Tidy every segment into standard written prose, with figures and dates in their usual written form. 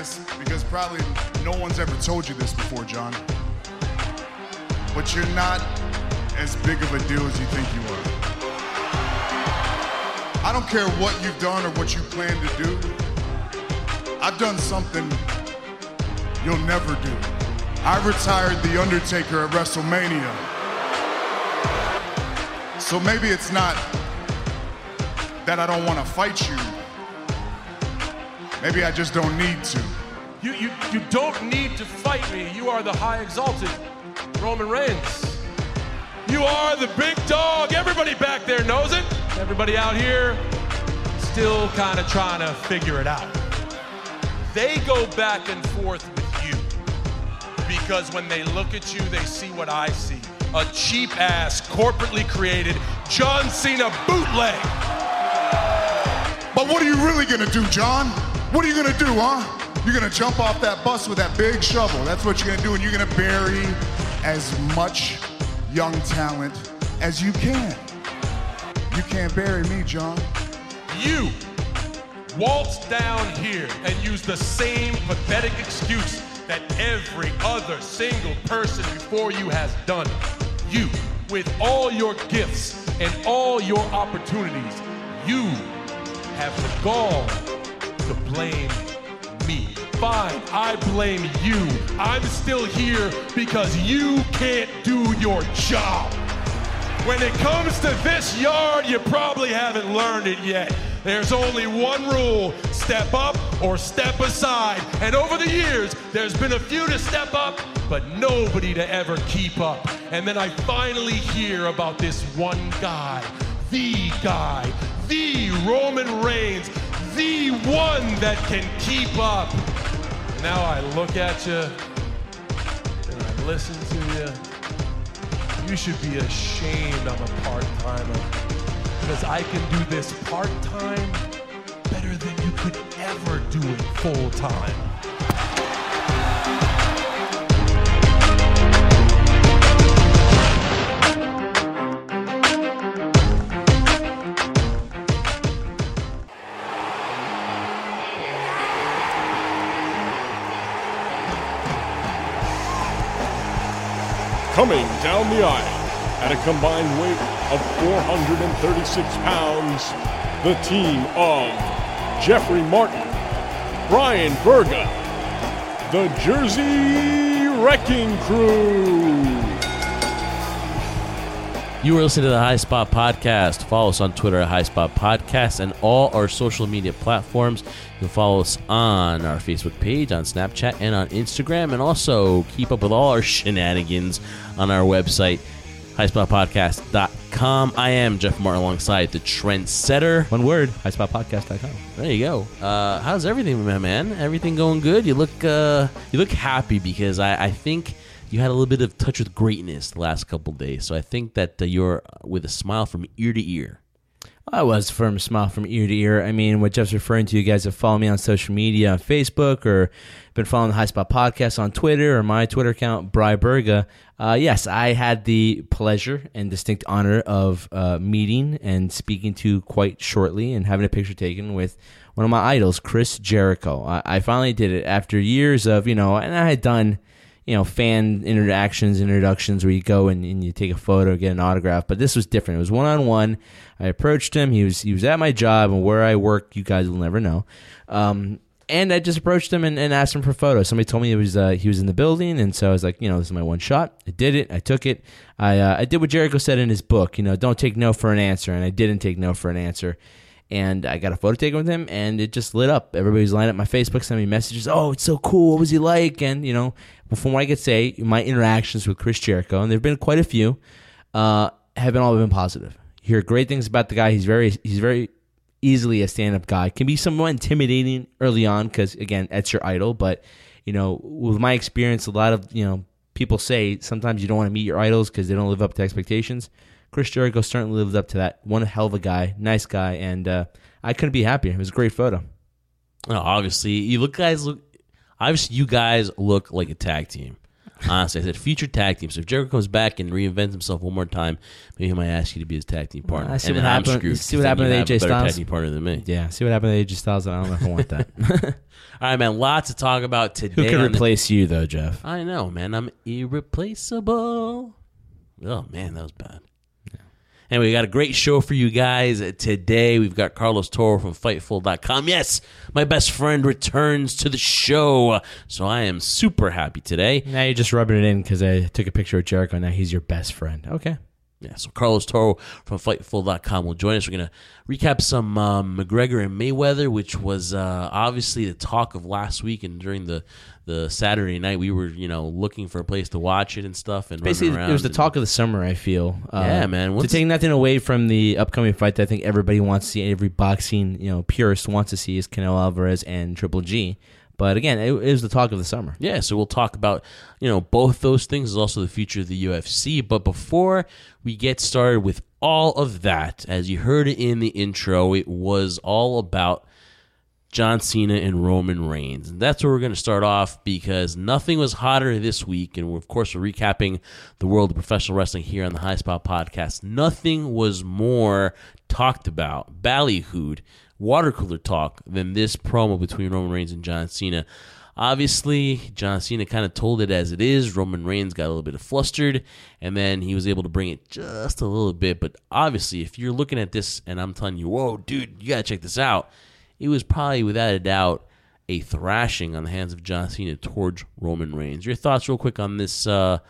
this because probably no one's ever told you this before, John. But you're not as big of a deal as you think you are. I don't care what you've done or what you plan to do. I've done something you'll never do. I retired The Undertaker at WrestleMania. So maybe it's not that I don't want to fight you. Maybe I just don't need to. You don't need to fight me. You are the high exalted Roman Reigns. You are the big dog. Everybody back there knows it. Everybody out here still kind of trying to figure it out. They go back and forth with you because when they look at you, they see what I see. A cheap-ass, corporately created John Cena bootleg. But what are you really gonna do, John? What are you gonna do, huh? You're gonna jump off that bus with that big shovel. That's what you're gonna do, and you're gonna bury as much young talent as you can. You can't bury me, John. You waltz down here and use the same pathetic excuse that every other single person before you has done. You, with all your gifts and all your opportunities, you have the gall to blame me. Fine, I blame you. I'm still here because you can't do your job. When it comes to this yard, you probably haven't learned it yet. There's only one rule: step up or step aside. And over the years, there's been a few to step up, but nobody to ever keep up. And then I finally hear about this one guy, the Roman Reigns, the one that can keep up. Now I look at you and I listen to you. You should be ashamed I'm a part-timer, because I can do this part-time better than you could ever do it full-time. Coming down the aisle at a combined weight of 436 pounds, the team of Jeffrey Martin, Brian Berga, the Jersey Wrecking Crew. You are listening to the High Spot Podcast. Follow us on Twitter at High Spot Podcast and all our social media platforms. You can follow us on our Facebook page, on Snapchat, and on Instagram. And also keep up with all our shenanigans on our website, highspotpodcast.com. I am Jeff Martin alongside the trendsetter. One word, highspotpodcast.com. There you go. How's everything, my man? Everything going good? You look happy because I think you had a little bit of touch with greatness the last couple of days. So I think that you're with a smile from ear to ear. I was firm smile from ear to ear. I mean, what Jeff's referring to, you guys have followed me on social media on Facebook or been following the High Spot Podcast on Twitter or my Twitter account, Bri Berga. Yes, I had the pleasure and distinct honor of meeting and speaking to quite shortly and having a picture taken with one of my idols, Chris Jericho. I finally did it after years of, and I had done fan introductions where you go and you take a photo, get an autograph. But this was different. It was one-on-one. I approached him. He was at my job, and where I work, you guys will never know. And I just approached him and asked him for photos. Somebody told me he was in the building, and so I was like, this is my one shot. I did it. I took it. I did what Jericho said in his book, don't take no for an answer, and I didn't take no for an answer. And I got a photo taken with him, and it just lit up. Everybody's lining up my Facebook, sending me messages. Oh, it's so cool. What was he like? And, from what I could say, my interactions with Chris Jericho, and there have been quite a few, have all been positive. You hear great things about the guy. He's very easily a stand-up guy. Can be somewhat intimidating early on because, again, that's your idol. But, with my experience, a lot of, people say sometimes you don't want to meet your idols because they don't live up to expectations. Chris Jericho certainly lived up to that. One hell of a guy, nice guy, and I couldn't be happier. It was a great photo. Oh, obviously, you guys look like a tag team. Honestly, I said future tag team. So if Jericho comes back and reinvents himself one more time, maybe he might ask you to be his tag team partner. See what happened. See what happened with AJ Styles. Tag team partner than me. Yeah, see what happened with AJ Styles. I don't know if I want that. All right, man. Lots to talk about today. Who can replace you, though, Jeff? I know, man. I'm irreplaceable. Oh, man, that was bad. Anyway, we got a great show for you guys today. We've got Carlos Toro from Fightful.com. Yes, my best friend returns to the show, so I am super happy today. Now you're just rubbing it in because I took a picture of Jericho. Now he's your best friend. Okay. Yeah, so Carlos Toro from Fightful.com will join us. We're going to recap some McGregor and Mayweather, which was obviously the talk of last week. And during the Saturday night, we were looking for a place to watch it and stuff. And basically, it was the talk of the summer, I feel. Yeah, man. To take nothing away from the upcoming fight that I think everybody wants to see, every boxing purist wants to see, is Canelo Alvarez and Triple G. But again, it was the talk of the summer. Yeah, so we'll talk about both those things, as also the future of the UFC. But before we get started with all of that, as you heard it in the intro, it was all about John Cena and Roman Reigns. And that's where we're going to start off, because nothing was hotter this week. And of course, we're recapping the world of professional wrestling here on the High Spot Podcast. Nothing was more talked about, ballyhooed, water cooler talk than this promo between Roman Reigns and John Cena. Obviously, John Cena kind of told it as it is. Roman Reigns got a little bit flustered, and then he was able to bring it just a little bit. But obviously, if you're looking at this and I'm telling you, whoa, dude, you got to check this out, it was probably, without a doubt, a thrashing on the hands of John Cena towards Roman Reigns. Your thoughts real quick on this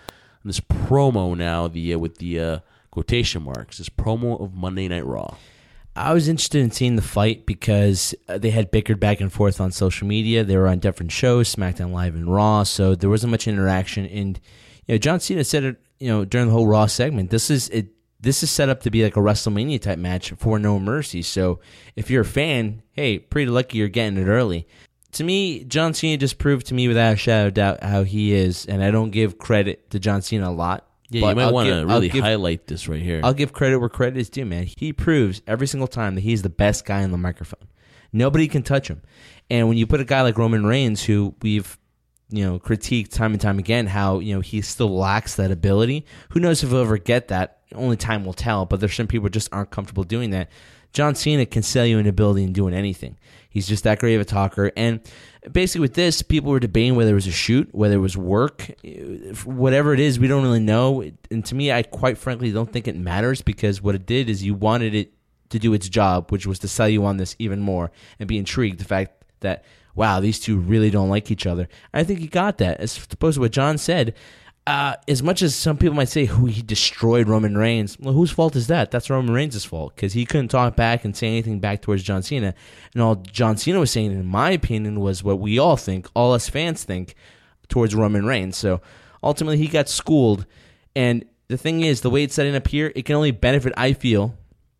promo now, with the quotation marks, this promo of Monday Night Raw. I was interested in seeing the fight because they had bickered back and forth on social media. They were on different shows, SmackDown Live and Raw, so there wasn't much interaction. And John Cena said it, during the whole Raw segment, this is set up to be like a WrestleMania type match for No Mercy. So if you're a fan, hey, pretty lucky you're getting it early. To me, John Cena just proved to me without a shadow of doubt how he is, and I don't give credit to John Cena a lot. Yeah, you might want to really highlight this right here. I'll give credit where credit is due, man. He proves every single time that he's the best guy on the microphone. Nobody can touch him. And when you put a guy like Roman Reigns, who we've critiqued time and time again, how he still lacks that ability. Who knows if he'll ever get that? Only time will tell. But there's some people who just aren't comfortable doing that. John Cena can sell you an ability in doing anything. He's just that great of a talker. And basically with this, people were debating whether it was a shoot, whether it was work, whatever it is, we don't really know. And to me, I quite frankly don't think it matters, because what it did is you wanted it to do its job, which was to sell you on this even more and be intrigued. The fact that, wow, these two really don't like each other. I think he got that. As opposed to what John said, as much as some people might say he destroyed Roman Reigns, well, whose fault is that? That's Roman Reigns' fault, because he couldn't talk back and say anything back towards John Cena. And all John Cena was saying, in my opinion, was what we all think, all us fans think, towards Roman Reigns. So ultimately, he got schooled. And the thing is, the way it's setting up here, it can only benefit, I feel,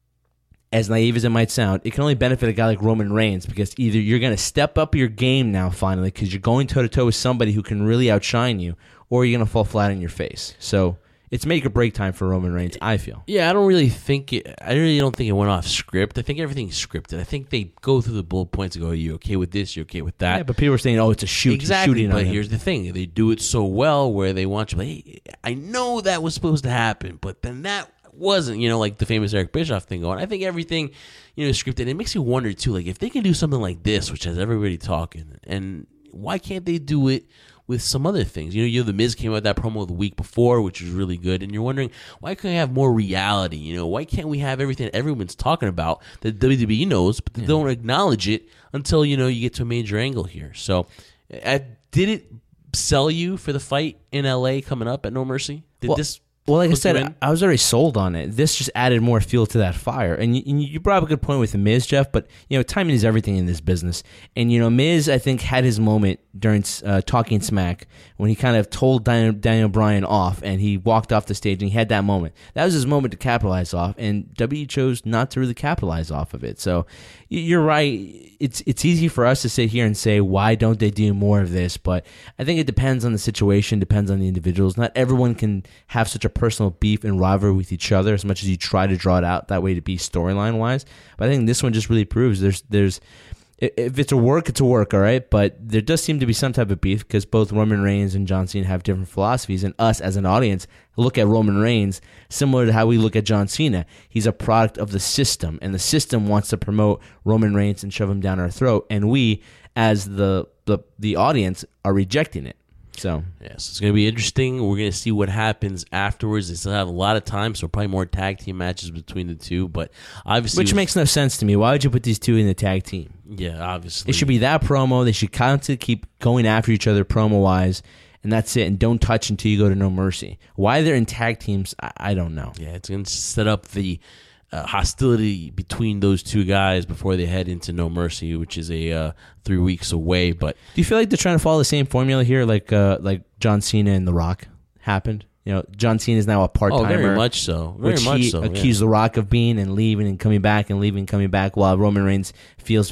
as naive as it might sound, it can only benefit a guy like Roman Reigns, because either you're going to step up your game now finally, because you're going toe-to-toe with somebody who can really outshine you, or you're going to fall flat on your face. So it's make or break time for Roman Reigns, I feel. Yeah, I really don't think it went off script. I think everything's scripted. I think they go through the bullet points and go, are you okay with this? You okay with that? Yeah, but people are saying, it's a shoot. Exactly, but here's the thing. They do it so well where they want you, hey, I know that was supposed to happen, but then that wasn't, like the famous Eric Bischoff thing going. I think everything, is scripted. It makes you wonder, too, like, if they can do something like this, which has everybody talking, and why can't they do it with some other things? The Miz came out with that promo the week before, which was really good, and you're wondering, why can't we have more reality? Why can't we have everything that everyone's talking about that WWE knows, but they don't acknowledge it until, you get to a major angle here? So, did it sell you for the fight in LA coming up at No Mercy? Well, like I said, I was already sold on it. This just added more fuel to that fire. And you brought up a good point with The Miz, Jeff, but, timing is everything in this business. And, Miz, I think, had his moment during Talking Smack when he kind of told Daniel Bryan off, and he walked off the stage, and he had that moment. That was his moment to capitalize off, and WWE chose not to really capitalize off of it. So you're right. It's easy for us to sit here and say, why don't they do more of this? But I think it depends on the situation, depends on the individuals. Not everyone can have such a personal beef and rivalry with each other as much as you try to draw it out that way to be storyline wise. But I think this one just really proves there's if it's a work, it's a work, all right? But there does seem to be some type of beef because both Roman Reigns and John Cena have different philosophies, and us as an audience look at Roman Reigns similar to how we look at John Cena. He's a product of the system, and the system wants to promote Roman Reigns and shove him down our throat, and we, as the audience, are rejecting it. So yes, it's going to be interesting. We're going to see what happens afterwards. They still have a lot of time, so probably more tag team matches between the two. But obviously, which makes no sense to me. Why would you put these two in the tag team? Yeah, obviously, It should be that promo. They should constantly keep going after each other promo wise, and that's it. And don't touch until you go to No Mercy. Why they're in tag teams, I don't know. Yeah, it's going to set up the hostility between those two guys before they head into No Mercy, which is a 3 weeks away. But do you feel like they're trying to follow the same formula here, like John Cena and The Rock happened? You know, John Cena is now a part-timer. Oh, very much so. Very which much he so. accused The Rock of being and leaving and coming back and leaving and coming back, while Roman Reigns feels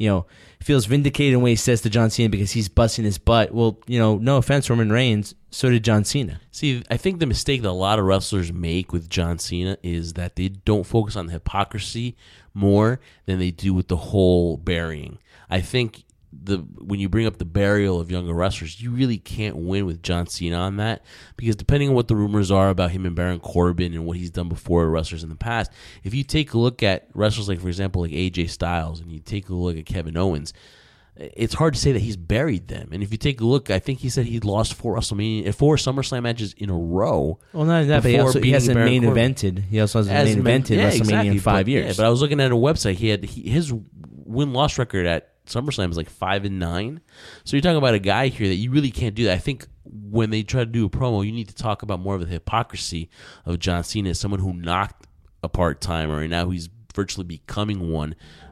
vindicated in what he says to John Cena because he's busting his butt. Well, no offense, Roman Reigns, so did John Cena. See, I think the mistake that a lot of wrestlers make with John Cena is that they don't focus on the hypocrisy more than they do with the whole burying. I think when you bring up the burial of younger wrestlers, you really can't win with John Cena on that, because depending on what the rumors are about him and Baron Corbin and what he's done before wrestlers in the past, if you take a look at wrestlers like, for example, like AJ Styles, and you take a look at Kevin Owens, it's hard to say that he's buried them. And if you take a look, I think he said he lost 4 SummerSlam matches in a row. Well, not that, but he hasn't main evented. He also hasn't main evented WrestleMania in 5 years. Yeah, but I was looking at a website. His win-loss record at SummerSlam is like 5-9. So you're talking about a guy here that you really can't do that. I think when they try to do a promo, you need to talk about more of the hypocrisy of John Cena as someone who knocked a part-timer, and now he's virtually becoming one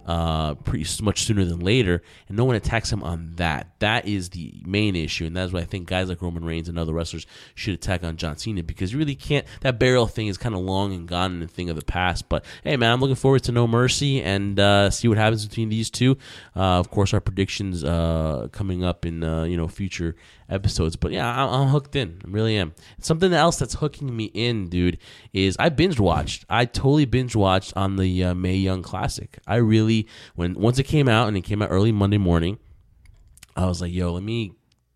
pretty much sooner than later, and no one attacks him on that. That is the main issue, and that's why I think guys like Roman Reigns and other wrestlers should attack on John Cena, because you really can't. That burial thing is kind of long and gone and a thing of the past. But hey, man, I'm looking forward to No Mercy and see what happens between these two. Of course, our predictions coming up in future episodes. But yeah, I'm hooked in. I really am. Something else that's hooking me in, dude, is I binge watched. I totally binge watched on the Mae Young Classic. I really, once it came out, and it came out early Monday morning, I was like, yo, let me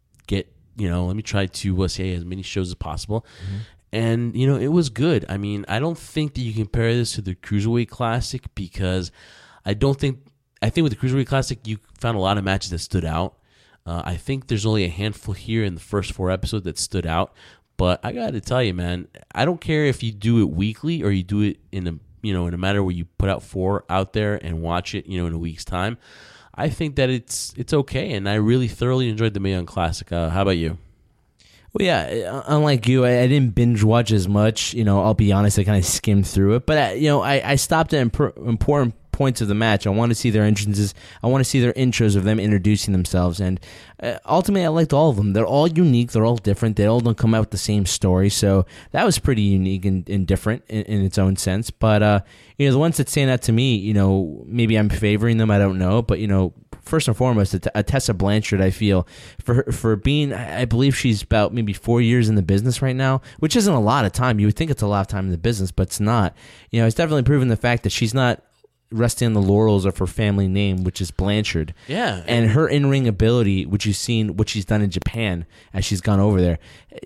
try to see as many shows as possible. Mm-hmm. And, it was good. I mean, I don't think that you compare this to the Cruiserweight Classic, because I think with the Cruiserweight Classic, you found a lot of matches that stood out. I think there's only a handful here in the first 4 episodes that stood out. But I got to tell you, man, I don't care if you do it weekly or you do it in a matter where you put out 4 out there and watch it, in a week's time. I think that it's okay, and I really thoroughly enjoyed the Mae Young Classic. How about you? Well, yeah, unlike you, I didn't binge watch as much. I'll be honest, I kind of skimmed through it. But, I stopped at important points of the match. I want to see their entrances. I want to see their intros of them introducing themselves. And ultimately, I liked all of them. They're all unique. They're all different. They all don't come out with the same story. So that was pretty unique and different in its own sense. But, the ones that stand out to me, maybe I'm favoring them. I don't know. But, first and foremost, Tessa Blanchard, I feel, for being, I believe she's about maybe 4 years in the business right now, which isn't a lot of time. You would think it's a lot of time in the business, but it's not. It's definitely proven the fact that she's not resting on the laurels of her family name, which is Blanchard. Yeah. And her in-ring ability, which you've seen what she's done in Japan as she's gone over there.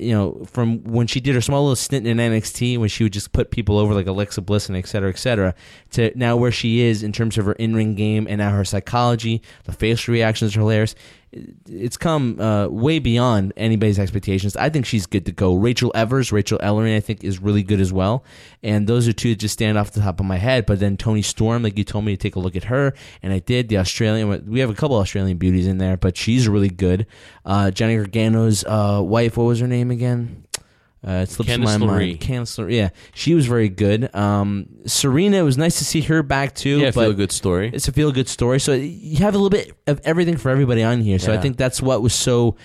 From when she did her small little stint in NXT, when she would just put people over like Alexa Bliss and et cetera, to now where she is in terms of her in-ring game and now her psychology, the facial reactions are hilarious. It's come way beyond anybody's expectations. I think she's good to go. Rachel Ellering, I think, is really good as well. And those are two that just stand off the top of my head. But then Toni Storm, like you told me to take a look at her, and I did. The Australian, we have a couple Australian beauties in there, but she's really good. Johnny Gargano's wife, what was her name again? It slips my mind. Candice LeRae. Yeah, she was very good. Serena, it was nice to see her back too. Yeah, feel-good story. It's a feel-good story. So you have a little bit of everything for everybody on here. So I think that's what was so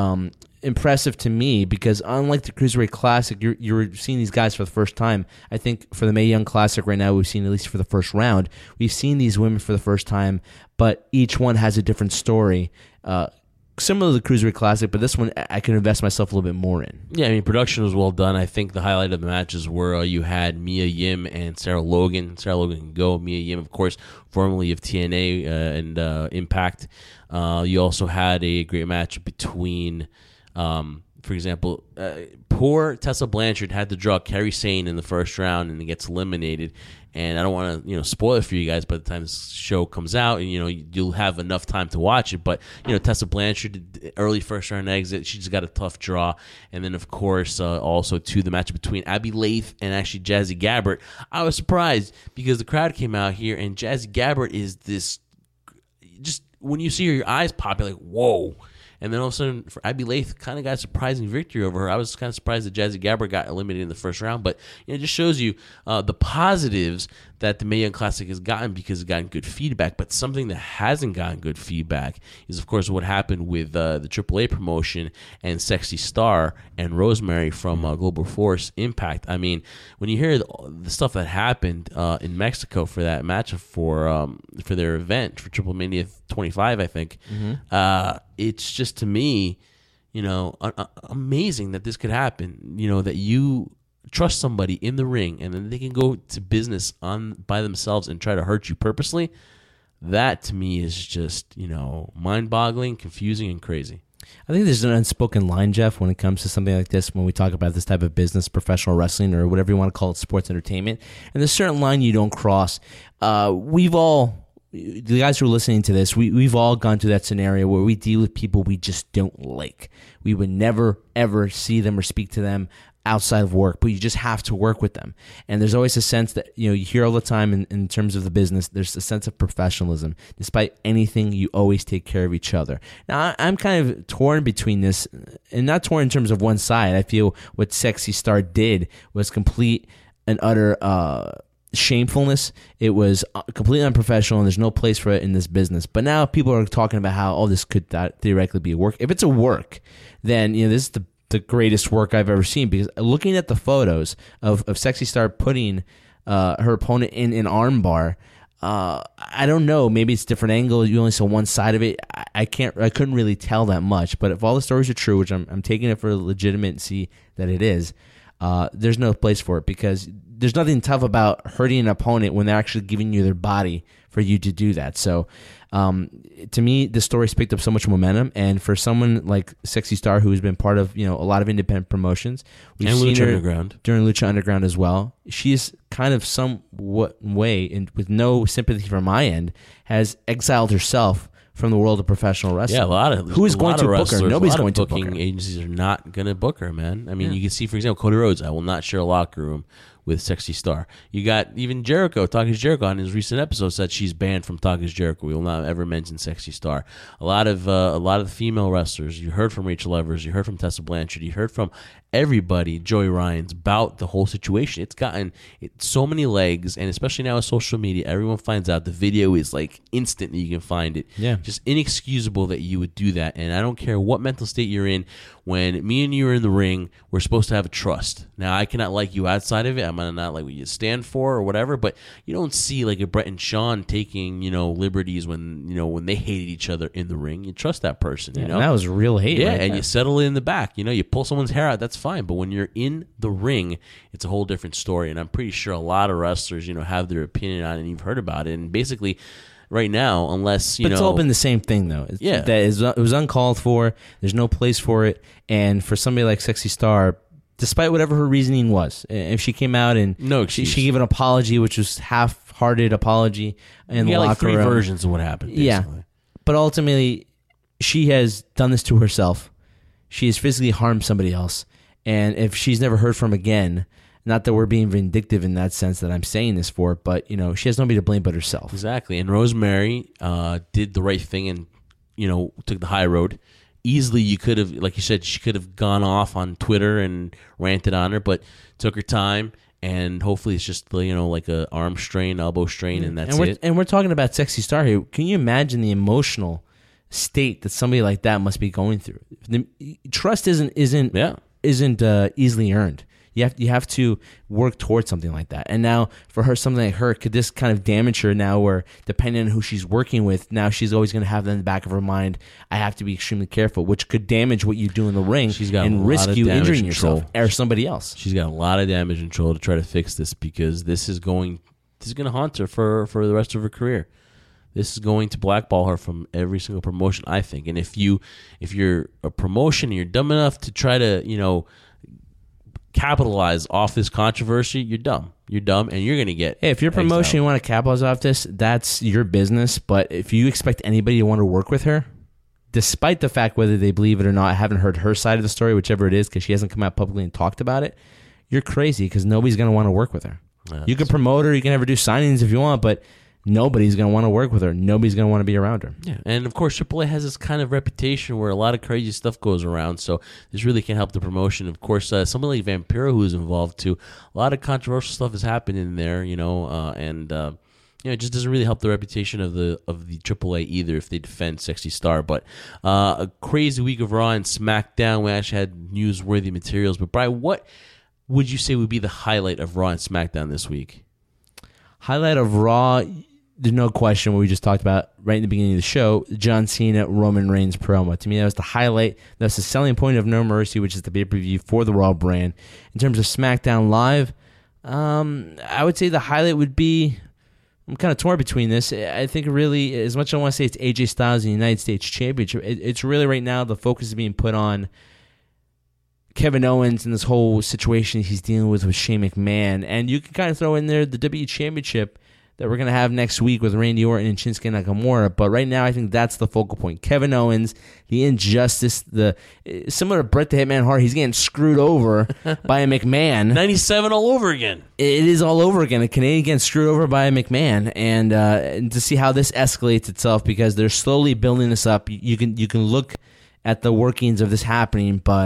impressive to me, because unlike the Cruiserweight Classic, you're seeing these guys for the first time. I think for the Mae Young Classic right now, we've seen, at least for the first round, we've seen these women for the first time, but each one has a different story. similar to the Cruiserweight Classic, but this one I can invest myself a little bit more in. Yeah, I mean, production was well done. I think the highlight of the matches were you had Mia Yim and Sarah Logan. Sarah Logan can go. Mia Yim, of course, formerly of TNA and Impact. You also had a great match between, for example, poor Tessa Blanchard had to draw Kairi Sane in the first round and gets eliminated. And I don't want to, spoil it for you guys by the time this show comes out, and you'll have enough time to watch it. But Tessa Blanchard, early first round exit, she just got a tough draw. And then of course, also the match between Abby Lath and actually Jazzy Gabbert. I was surprised because the crowd came out here, and Jazzy Gabbert is this. Just when you see her, your eyes pop, you're like, whoa. And then all of a sudden, for Abby Lath, kind of got a surprising victory over her. I was kind of surprised that Jazzy Gabbert got eliminated in the first round. But it just shows you the positives that the Mae Young Classic has gotten because it's gotten good feedback. But something that hasn't gotten good feedback is, of course, what happened with the AAA promotion and Sexy Star and Rosemary from Global Force Impact. I mean, when you hear the stuff that happened in Mexico for that match for their event, for Triple Mania 25, I think, it's just, to me, amazing that this could happen. That you trust somebody in the ring and then they can go to business by themselves and try to hurt you purposely. That to me is just, mind-boggling, confusing, and crazy. I think there's an unspoken line, Jeff, when it comes to something like this, when we talk about this type of business, professional wrestling, or whatever you want to call it, sports entertainment. And there's a certain line you don't cross. The guys who are listening to this, we've all gone through that scenario where we deal with people we just don't like. We would never, ever see them or speak to them outside of work, but you just have to work with them. And there's always a sense that, you hear all the time in terms of the business, there's a sense of professionalism. Despite anything, you always take care of each other. Now, I'm kind of torn between this, and not torn in terms of one side. I feel what Sexy Star did was complete and utter shamefulness. It was completely unprofessional, and there's no place for it in this business. But now people are talking about how, this could theoretically be a work. If it's a work, then this is the greatest work I've ever seen, because looking at the photos of Sexy Star putting her opponent in an armbar, I don't know, maybe it's a different angle, you only saw one side of it. I couldn't really tell that much. But if all the stories are true, which I'm taking it for legitimacy that it is, there's no place for it, because there's nothing tough about hurting an opponent when they're actually giving you their body for you to do that. So to me, the story's picked up so much momentum, and for someone like Sexy Star, who has been part of a lot of independent promotions, we've seen Lucha her Underground. During Lucha Underground as well. She's kind of somewhat way, and with no sympathy from my end, has exiled herself from the world of professional wrestling. Yeah, who is going to book her? Nobody's going to book her. Booking agencies are not going to book her, man. I mean, you can see, for example, Cody Rhodes. I will not share a locker room with Sexy Star. You got even Jericho, Talking Jericho, on his recent episode said she's banned from Talking Jericho. We will not ever mention Sexy Star. A lot of the female wrestlers. You heard from Rachel Evers. You heard from Tessa Blanchard. You heard from everybody, Joey Ryan's, about the whole situation. It's gotten so many legs, and especially now with social media, everyone finds out. The video is like instant that you can find it. Yeah. Just inexcusable that you would do that. And I don't care what mental state you're in. When me and you are in the ring, we're supposed to have a trust. Now, I cannot like you outside of it. I'm gonna not like what you stand for or whatever, but you don't see like a Brett and Sean taking, liberties when they hated each other in the ring. You trust that person, And that was real hate. Yeah, right and there. you settle it in the back. You pull someone's hair out, that's fine. But when you're in the ring, it's a whole different story. And I'm pretty sure a lot of wrestlers, have their opinion on it, and you've heard about it. And basically, right now, unless But it's all been the same thing, though. Yeah. It was uncalled for. There's no place for it. And for somebody like Sexy Star, despite whatever her reasoning was, if she came out and she gave an apology, which was half-hearted apology in the locker like three room. versions of what happened. Basically. Yeah, but ultimately, she has done this to herself. She has physically harmed somebody else. And if she's never heard from again, not that we're being vindictive in that sense that I'm saying this for, but she has nobody to blame but herself. Exactly. And Rosemary did the right thing and took the high road. Easily, you could have, like you said, she could have gone off on Twitter and ranted on her, but took her time. And hopefully, it's just like a arm strain, elbow strain, and that's it. And we're talking about Sexy Star here. Can you imagine the emotional state that somebody like that must be going through? The trust isn't easily earned. You have to work towards something like that. And now for her, something like her, could this kind of damage her now where depending on who she's working with, now she's always going to have that in the back of her mind, I have to be extremely careful, which could damage what you do in the ring and risk you injuring yourself or somebody else. She's got a lot of damage control to try to fix this because this is going to haunt her for the rest of her career. This is going to blackball her from every single promotion, I think. And if you're a promotion and you're dumb enough to try to, capitalize off this controversy, you're dumb. You're dumb, and you're going to get. Hey, if you're a promotion, you want to capitalize off this, that's your business. But if you expect anybody to want to work with her, despite the fact whether they believe it or not, I haven't heard her side of the story, whichever it is, because she hasn't come out publicly and talked about it, you're crazy because nobody's going to want to work with her. You can promote her, you can ever do signings if you want, but nobody's going to want to work with her. Nobody's going to want to be around her. Yeah, and of course, AAA has this kind of reputation where a lot of crazy stuff goes around, so this really can help the promotion. Of course, someone like Vampiro, who is involved too, a lot of controversial stuff has happened in there, it just doesn't really help the reputation of the AAA either if they defend Sexy Star. But a crazy week of Raw and SmackDown. We actually had newsworthy materials. But Brian, what would you say would be the highlight of Raw and SmackDown this week? Highlight of Raw, there's no question what we just talked about right in the beginning of the show, John Cena, Roman Reigns promo. To me, that was the highlight. That's the selling point of No Mercy, which is the pay-per-view for the Raw brand. In terms of SmackDown Live, I would say the highlight would be, I'm kind of torn between this. I think really, as much as I want to say it's AJ Styles in the United States Championship, it's really right now the focus is being put on Kevin Owens and this whole situation he's dealing with Shane McMahon. And you can kind of throw in there the WWE Championship that we're going to have next week with Randy Orton and Shinsuke Nakamura. But right now, I think that's the focal point. Kevin Owens, the injustice, similar to Bret the Hitman Hart, he's getting screwed over by a McMahon. 97 all over again. It is all over again. A Canadian getting screwed over by a McMahon. And to see how this escalates itself, because they're slowly building this up. You can look at the workings of this happening. But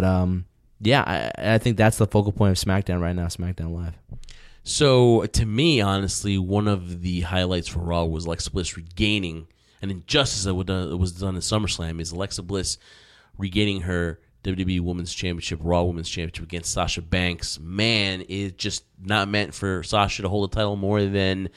I think that's the focal point of SmackDown right now, SmackDown Live. So, to me, honestly, one of the highlights for Raw was Alexa Bliss regaining an injustice that was done in SummerSlam. Is Alexa Bliss regaining her WWE Women's Championship, Raw Women's Championship against Sasha Banks. Man, it's just not meant for Sasha to hold the title more than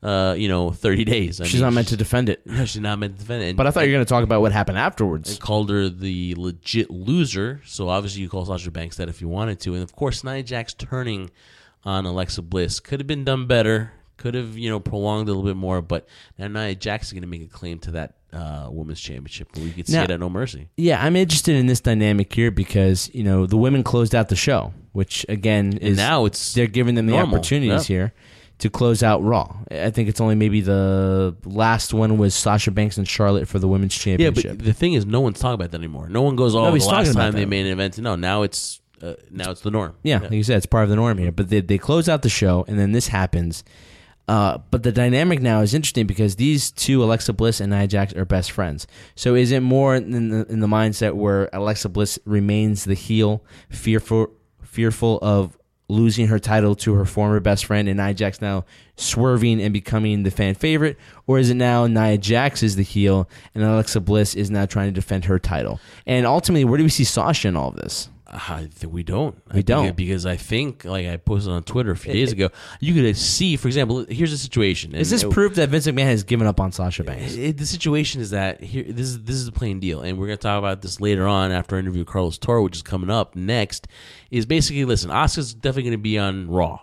30 days. She's not meant to defend it. No, she's not meant to defend it. But I thought you were going to talk about what happened afterwards. And called her the legit loser. So obviously you call Sasha Banks that if you wanted to. And of course, Nia Jax turning on Alexa Bliss could have been done better. Could have, prolonged a little bit more. But now Nia Jax is going to make a claim to that Women's Championship. We could see it at No Mercy. Yeah, I'm interested in this dynamic here because, the women closed out the show, which, again, is now they're giving them the normal. opportunities here to close out Raw. I think it's only maybe the last one was Sasha Banks and Charlotte for the Women's Championship. Yeah, but the thing is, no one's talking about that anymore. No one goes, the last time they made an event. No, now it's the norm. Yeah, like you said, it's part of the norm here. But they close out the show, and then this happens. But the dynamic now is interesting because these two, Alexa Bliss and Nia Jax, are best friends. So is it more in the mindset where Alexa Bliss remains the heel, fearful of losing her title to her former best friend, and Nia Jax now swerving and becoming the fan favorite? Or is it now Nia Jax is the heel and Alexa Bliss is now trying to defend her title? And ultimately, where do we see Sasha in all of this? I think we don't. We don't. Because I think, like I posted on Twitter a few days ago, you could see, for example, here's the situation. Is this proof that Vince McMahon has given up on Sasha Banks? The situation is that this is the plain deal, and we're going to talk about this later on after our interview with Carlos Toro, which is coming up next, is basically, listen, Asuka's definitely going to be on Raw.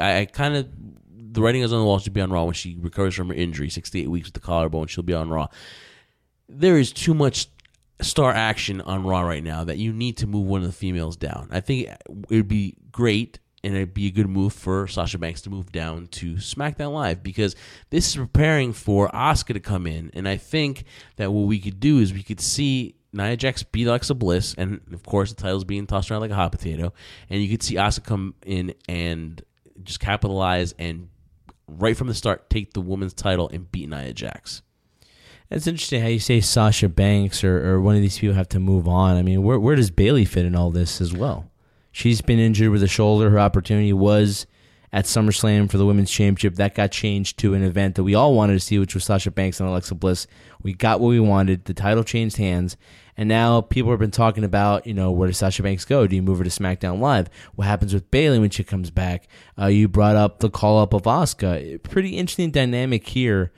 The writing is on the wall, she'll be on Raw when she recovers from her injury, 6 to 8 weeks with the collarbone, she'll be on Raw. There is too much star action on Raw right now that you need to move one of the females down. I think it would be great and it'd be a good move for Sasha Banks to move down to SmackDown Live because this is preparing for Asuka to come in. And I think that what we could do is we could see Nia Jax beat Alexa Bliss, and of course the title's being tossed around like a hot potato, and you could see Asuka come in and just capitalize and right from the start take the women's title and beat Nia Jax. It's interesting how you say Sasha Banks or one of these people have to move on. I mean, where does Bayley fit in all this as well? She's been injured with a shoulder. Her opportunity was at SummerSlam for the Women's Championship. That got changed to an event that we all wanted to see, which was Sasha Banks and Alexa Bliss. We got what we wanted. The title changed hands. And now people have been talking about, where does Sasha Banks go? Do you move her to SmackDown Live? What happens with Bayley when she comes back? You brought up the call-up of Asuka. Pretty interesting dynamic here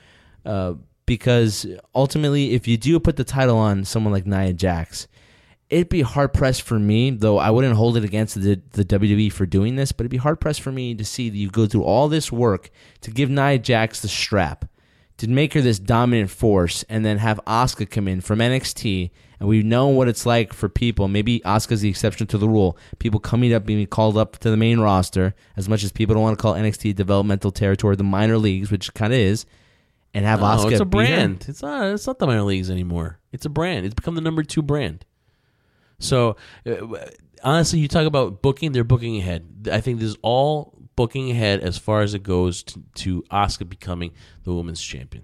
because ultimately, if you do put the title on someone like Nia Jax, it'd be hard-pressed for me, though I wouldn't hold it against the WWE for doing this, but it'd be hard-pressed for me to see that you go through all this work to give Nia Jax the strap, to make her this dominant force, and then have Asuka come in from NXT. And we've known what it's like for people. Maybe Asuka's the exception to the rule. People coming up, being called up to the main roster, as much as people don't want to call NXT developmental territory, the minor leagues, which kind of is, and have Asuka. It's a brand. It's not the minor leagues anymore. It's a brand. It's become the number 2 brand. So, honestly, you talk about booking, they're booking ahead. I think this is all booking ahead as far as it goes to Asuka becoming the women's champion.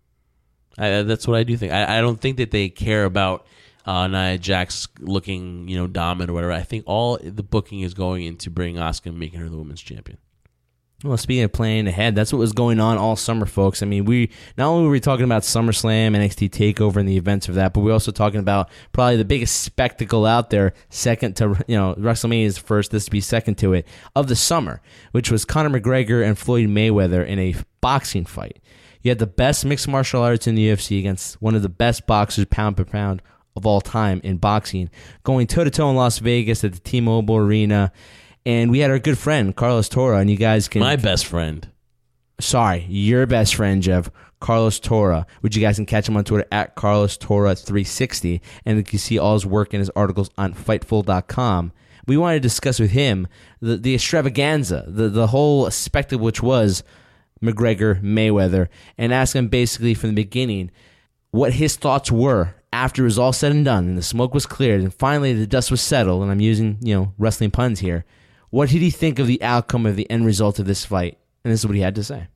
That's what I do think. I don't think that they care about Nia Jax looking, dominant or whatever. I think all the booking is going into bringing Asuka and making her the women's champion. Well, speaking of planning ahead, that's what was going on all summer, folks. I mean, we not only were we talking about SummerSlam, NXT TakeOver, and the events of that, but we're also talking about probably the biggest spectacle out there, second to, WrestleMania is first, this to be second to it, of the summer, which was Conor McGregor and Floyd Mayweather in a boxing fight. You had the best mixed martial arts in the UFC against one of the best boxers pound per pound of all time in boxing, going toe-to-toe in Las Vegas at the T-Mobile Arena. And we had our good friend, Carlos Toro, and you guys can... My best friend. Sorry, your best friend, Jeff, Carlos Toro, which you guys can catch him on Twitter at CarlosToro360, and you can see all his work and his articles on Fightful.com. We wanted to discuss with him the extravaganza, the whole spectacle which was McGregor, Mayweather, and ask him basically from the beginning what his thoughts were after it was all said and done and the smoke was cleared and finally the dust was settled, and I'm using, wrestling puns here. What did he think of the outcome of the end result of this fight? And this is what he had to say.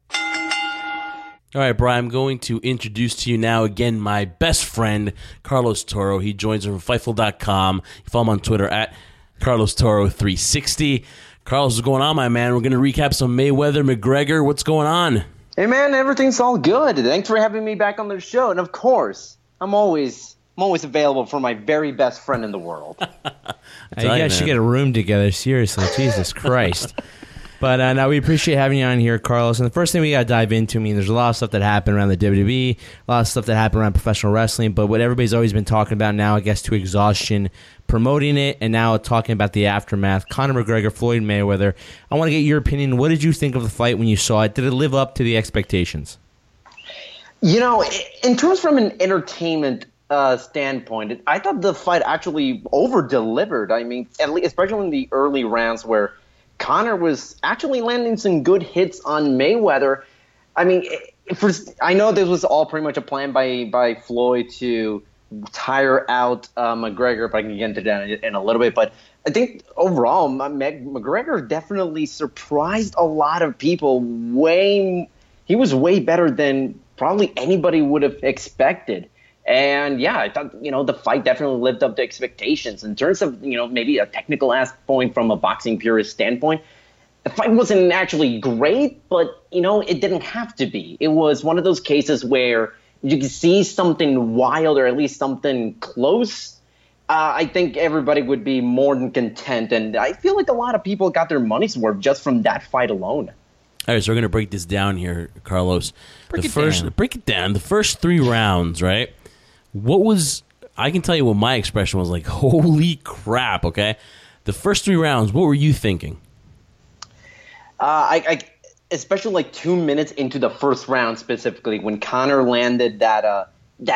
All right, Brian, I'm going to introduce to you now again my best friend, Carlos Toro. He joins us from Fightful.com. You follow him on Twitter at CarlosToro360. Carlos, what's going on, my man? We're going to recap some Mayweather, McGregor. What's going on? Hey, man, everything's all good. Thanks for having me back on the show. And, of course, I'm always available for my very best friend in the world. You guys should get a room together. Seriously, Jesus Christ. But now we appreciate having you on here, Carlos. And the first thing we got to dive into, there's a lot of stuff that happened around the WWE, a lot of stuff that happened around professional wrestling, but what everybody's always been talking about now, I guess, to exhaustion, promoting it, and now talking about the aftermath. Conor McGregor, Floyd Mayweather. I want to get your opinion. What did you think of the fight when you saw it? Did it live up to the expectations? In terms from an entertainment standpoint, I thought the fight actually over-delivered. At least, especially in the early rounds where Conor was actually landing some good hits on Mayweather. I know this was all pretty much a plan by Floyd to tire out McGregor, but I can get into that in a little bit. But I think overall, McGregor definitely surprised a lot of people. He was way better than probably anybody would have expected. And yeah, I thought, the fight definitely lived up to expectations. In terms of, maybe a technical point from a boxing purist standpoint, the fight wasn't actually great, but, it didn't have to be. It was one of those cases where you can see something wild or at least something close. I think everybody would be more than content. And I feel like a lot of people got their money's worth just from that fight alone. All right, so we're going to break this down here, Carlos. Break it down. The first 3 rounds, right? I can tell you what my expression was like, holy crap, okay? The first 3 rounds, what were you thinking? I especially like 2 minutes into the first round specifically, when Conor landed that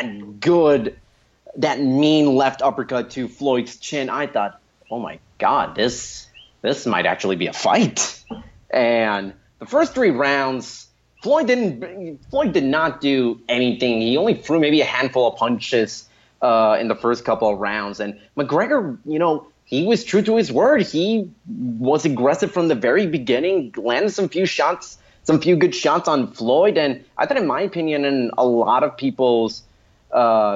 mean left uppercut to Floyd's chin, I thought, oh my God, this might actually be a fight. And the first 3 rounds, Floyd did not do anything. He only threw maybe a handful of punches in the first couple of rounds. And McGregor, he was true to his word. He was aggressive from the very beginning, landed some few good shots on Floyd. And I thought, in my opinion, in a lot of people's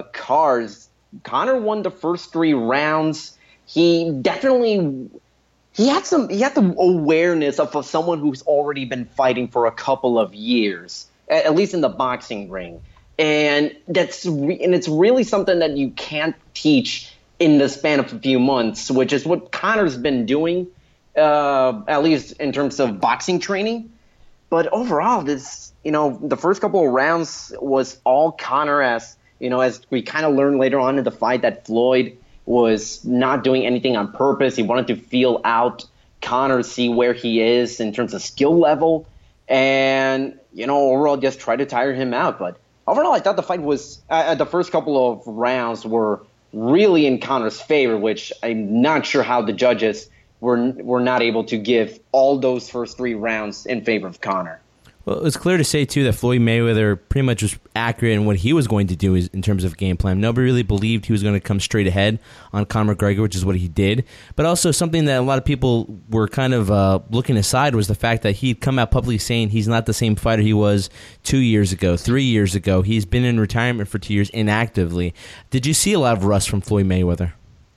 cards, Conor won the first 3 rounds. He definitely he had the awareness of someone who's already been fighting for a couple of years, at least in the boxing ring. And it's really something that you can't teach in the span of a few months, which is what Conor's been doing, at least in terms of boxing training. But overall, the first couple of rounds was all Conor, as we kind of learned later on in the fight that Floyd was not doing anything on purpose. He wanted to feel out Conor, see where he is in terms of skill level, and overall just try to tire him out. But overall, I thought the fight was the first couple of rounds were really in Conor's favor, which I'm not sure how the judges were not able to give all those first 3 rounds in favor of Conor. Well, it's clear to say, too, that Floyd Mayweather pretty much was accurate in what he was going to do in terms of game plan. Nobody really believed he was going to come straight ahead on Conor McGregor, which is what he did. But also something that a lot of people were kind of looking aside was the fact that he'd come out publicly saying he's not the same fighter he was 2 years ago, 3 years ago. He's been in retirement for 2 years inactively. Did you see a lot of rust from Floyd Mayweather?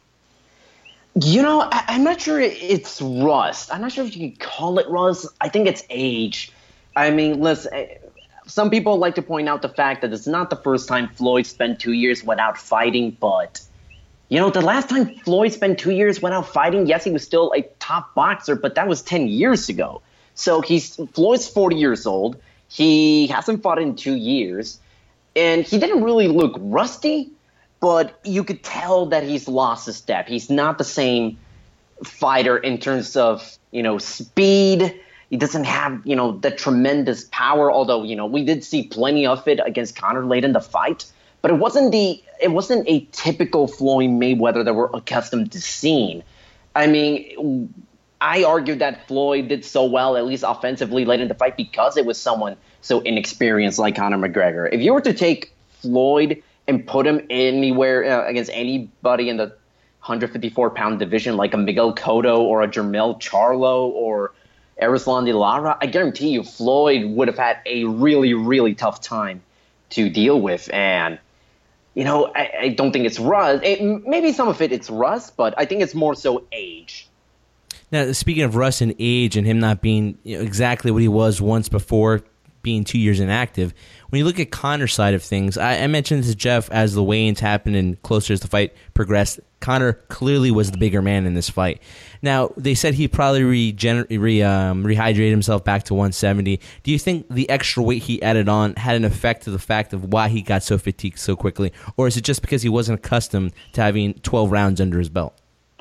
I'm not sure it's rust. I'm not sure if you can call it rust. I think it's age. I mean, listen, some people like to point out the fact that it's not the first time Floyd spent 2 years without fighting, but, the last time Floyd spent 2 years without fighting, yes, he was still a top boxer, but that was 10 years ago. So Floyd's 40 years old. He hasn't fought in 2 years, and he didn't really look rusty, but you could tell that he's lost a step. He's not the same fighter in terms of, speed. He doesn't have, the tremendous power, although, we did see plenty of it against Conor late in the fight. But it wasn't a typical Floyd Mayweather that we're accustomed to seeing. I mean, I argued that Floyd did so well, at least offensively, late in the fight because it was someone so inexperienced like Conor McGregor. If you were to take Floyd and put him anywhere against anybody in the 154-pound division, like a Miguel Cotto or a Jermell Charlo or Erislandy de Lara, I guarantee you Floyd would have had a really, really tough time to deal with. And, I don't think it's rust. Maybe some of it's rust, but I think it's more so age. Now, speaking of rust and age and him not being exactly what he was once before being 2 years inactive, when you look at Conor's side of things, I mentioned this to Jeff as the weigh-ins happened and closer as the fight progressed. Conor clearly was the bigger man in this fight. Now, they said he probably rehydrated himself back to 170. Do you think the extra weight he added on had an effect to the fact of why he got so fatigued so quickly? Or is it just because he wasn't accustomed to having 12 rounds under his belt?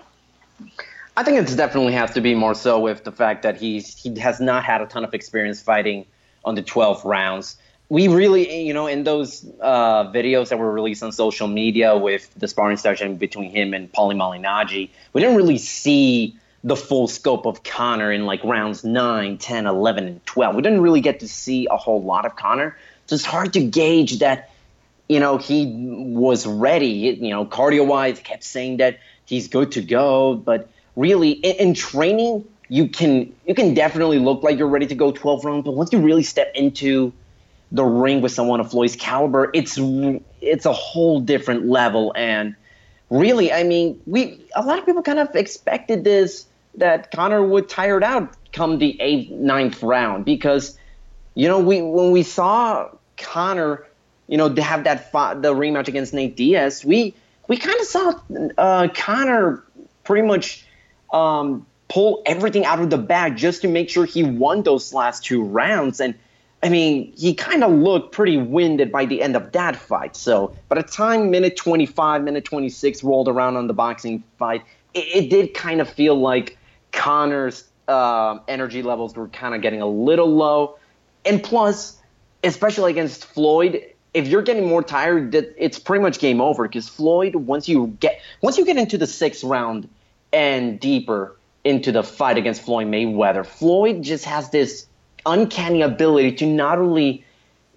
I think it definitely has to be more so with the fact that he has not had a ton of experience fighting on the 12 rounds. We really, in those videos that were released on social media with the sparring session between him and Paulie Malignaggi, we didn't really see the full scope of Conor in like rounds 9, 10, 11, and 12. We didn't really get to see a whole lot of Conor. So it's hard to gauge that, he was ready. Cardio-wise, kept saying that he's good to go. But really, in training, you can definitely look like you're ready to go 12 rounds. But once you really step into the ring with someone of Floyd's caliber, it's a whole different level. And really, I mean, a lot of people kind of expected that Conor would tire it out come the 8th, 9th round because, when we saw Conor, to have the rematch against Nate Diaz, we kind of saw Conor pretty much pull everything out of the bag just to make sure he won those last 2 rounds. And I mean, he kind of looked pretty winded by the end of that fight. So by the time minute 25, minute 26 rolled around on the boxing fight, it did kind of feel like Conor's energy levels were kind of getting a little low. And plus, especially against Floyd, if you're getting more tired, it's pretty much game over because Floyd, once you get into the 6th round and deeper into the fight against Floyd Mayweather, Floyd just has this uncanny ability to not only,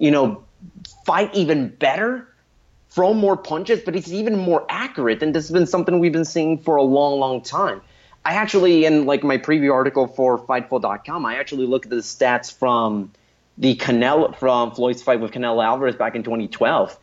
fight even better, throw more punches, but he's even more accurate. And this has been something we've been seeing for a long, long time. I actually, in like my preview article for Fightful.com, I actually looked at the stats from from Floyd's fight with Canelo Alvarez back in 2012.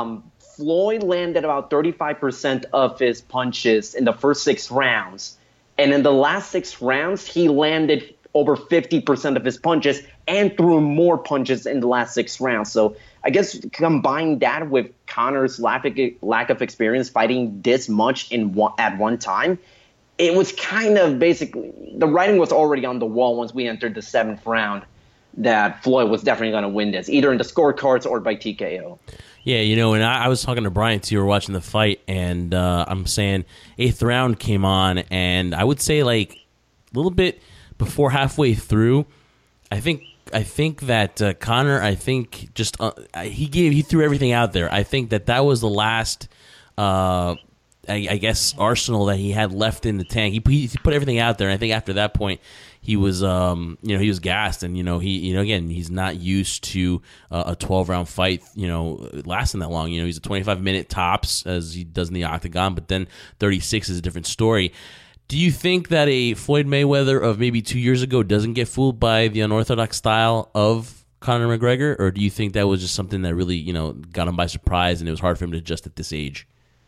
Floyd landed about 35% of his punches in the first 6 rounds. And in the last 6 rounds, he landed over 50% of his punches and threw more punches in the last 6 rounds. So I guess combine that with Conor's lack of experience fighting this much at one time, it was kind of basically the writing was already on the wall once we entered the 7th round that Floyd was definitely going to win this, either in the scorecards or by TKO. Yeah, and I was talking to Brian, too. You were watching the fight, and I'm saying 8th round came on, and I would say like a little bit before halfway through, I think that Conor, just he threw everything out there. I think that was the last, I guess, arsenal that he had left in the tank. He put everything out there, and I think after that point, he was, he was gassed, and again, he's not used to a 12-round fight, lasting that long. He's a 25-minute tops as he does in the octagon, but then 36 is a different story. Do you think that a Floyd Mayweather of maybe 2 years ago doesn't get fooled by the unorthodox style of Conor McGregor, or do you think that was just something that really, got him by surprise and it was hard for him to adjust at this age?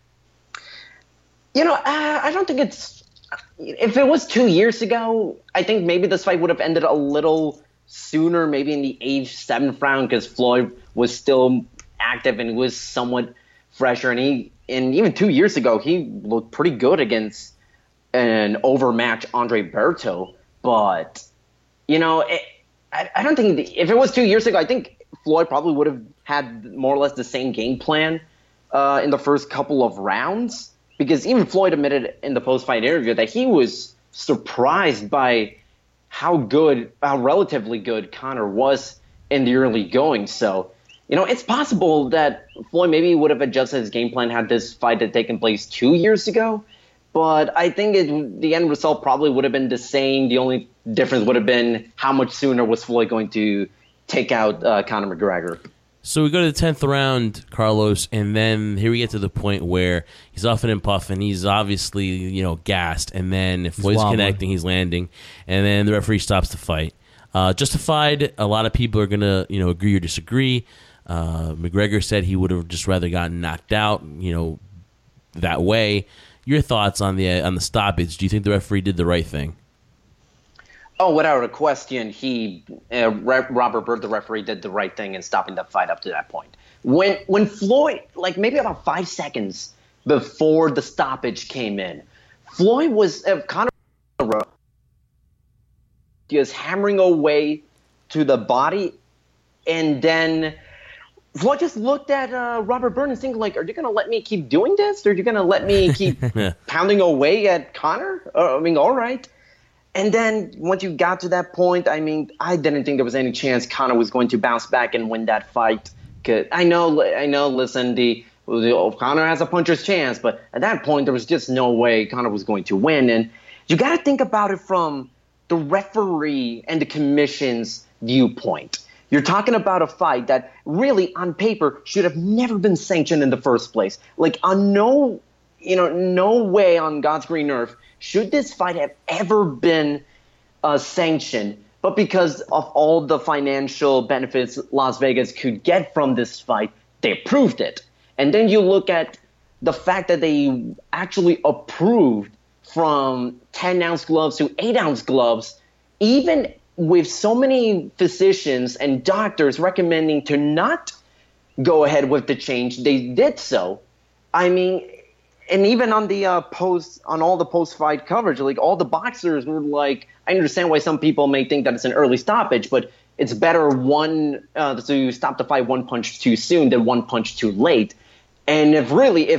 I don't think it's. If it was 2 years ago, I think maybe this fight would have ended a little sooner, maybe in the age 7th round, because Floyd was still active and was somewhat fresher. And even 2 years ago, he looked pretty good against an overmatched Andre Berto. But, I don't think if it was 2 years ago, I think Floyd probably would have had more or less the same game plan in the first couple of rounds. Because even Floyd admitted in the post-fight interview that he was surprised by how relatively good Conor was in the early going. So, it's possible that Floyd maybe would have adjusted his game plan had this fight had taken place 2 years ago. But I think the end result probably would have been the same. The only difference would have been how much sooner was Floyd going to take out Conor McGregor. So we go to the 10th round, Carlos, and then here we get to the point where he's huffing and puffing. He's obviously, gassed. And then if Floyd's connecting, he's landing. And then the referee stops the fight. Justified, a lot of people are going to, agree or disagree. McGregor said he would have just rather gotten knocked out, that way. Your thoughts on the stoppage? Do you think the referee did the right thing? Oh, without a question, Robert Byrd, the referee, did the right thing in stopping the fight up to that point. When Floyd, like maybe about 5 seconds before the stoppage came in, Floyd was Conor was hammering away to the body, and then Floyd just looked at Robert Byrd and thinking, like, are you going to let me keep doing this? Or are you going to let me keep pounding away at Conor? All right. And then once you got to that point, I didn't think there was any chance Conor was going to bounce back and win that fight. Cause I know. Listen, Conor has a puncher's chance, but at that point there was just no way Conor was going to win. And you got to think about it from the referee and the commission's viewpoint. You're talking about a fight that really, on paper, should have never been sanctioned in the first place. Like, on no way on God's green earth should this fight have ever been sanctioned. But because of all the financial benefits Las Vegas could get from this fight, they approved it. And then you look at the fact that they actually approved from 10-ounce gloves to 8-ounce gloves, even with so many physicians and doctors recommending to not go ahead with the change, they did so. And even on the on all the post-fight coverage, like all the boxers were like, I understand why some people may think that it's an early stoppage, but it's better to stop the fight one punch too soon than one punch too late. And if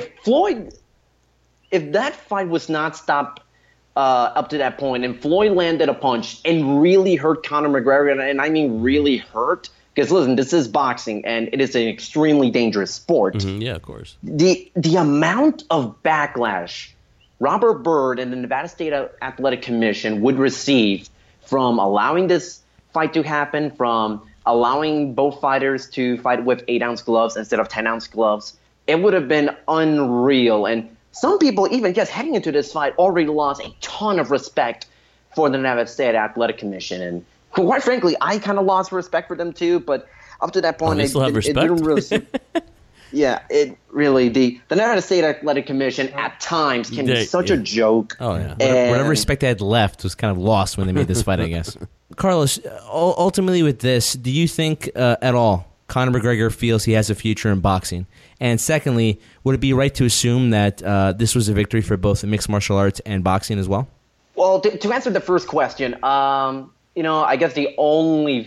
that fight was not stopped up to that point, and Floyd landed a punch and really hurt Conor McGregor, and I mean really hurt, because listen, this is boxing, and it is an extremely dangerous sport. Mm-hmm, yeah, of course. The amount of backlash Robert Byrd and the Nevada State Athletic Commission would receive from allowing this fight to happen, from allowing both fighters to fight with 8-ounce gloves instead of 10-ounce gloves, it would have been unreal. And some people, even just heading into this fight, already lost a ton of respect for the Nevada State Athletic Commission. And quite frankly, I kind of lost respect for them too. But up to that point, they still have respect. It didn't really. Yeah, it really the Nevada State Athletic Commission at times can be such a joke. Oh yeah. Whatever respect they had left was kind of lost when they made this fight, I guess. Carlos, ultimately with this, do you think at all Conor McGregor feels he has a future in boxing? And secondly, would it be right to assume that this was a victory for both mixed martial arts and boxing as well? Well, to answer the first question, I guess the only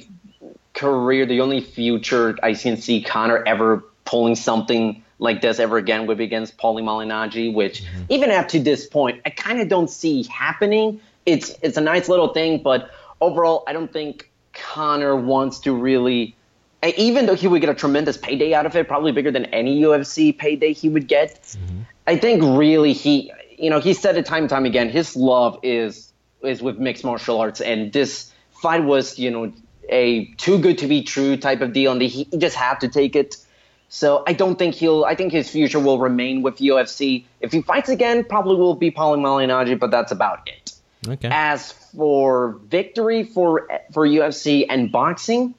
future I can see Conor ever pulling something like this ever again would be against Paulie Malignaggi, which even up to this point, I kind of don't see happening. It's a nice little thing, but overall, I don't think Conor wants to really, even though he would get a tremendous payday out of it, probably bigger than any UFC payday he would get. I think really he said it time and time again, his love is with mixed martial arts, and this fight was, a too good to be true type of deal, and he just had to take it. So I don't think I think his future will remain with UFC. If he fights again, probably will be Paulie Malignaggi, but that's about it. Okay. As for victory for UFC and boxing,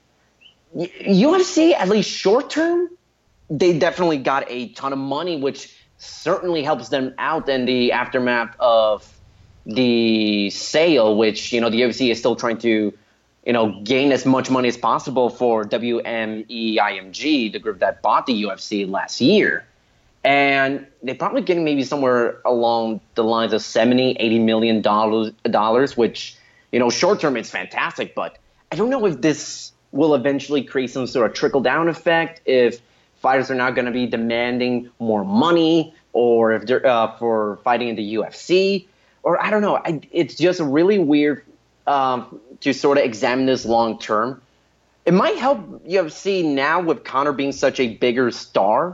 UFC, at least short term, they definitely got a ton of money, which certainly helps them out in the aftermath of the sale, which, the UFC is still trying to gain as much money as possible for WME-IMG, the group that bought the UFC last year. And they're probably getting maybe somewhere along the lines of $70-80 million, which, short term is fantastic. But I don't know if this will eventually create some sort of trickle-down effect, if fighters are now going to be demanding more money, or if they're for fighting in the UFC. Or I don't know. It's just really weird to sort of examine this long term. It might help UFC now with Conor being such a bigger star.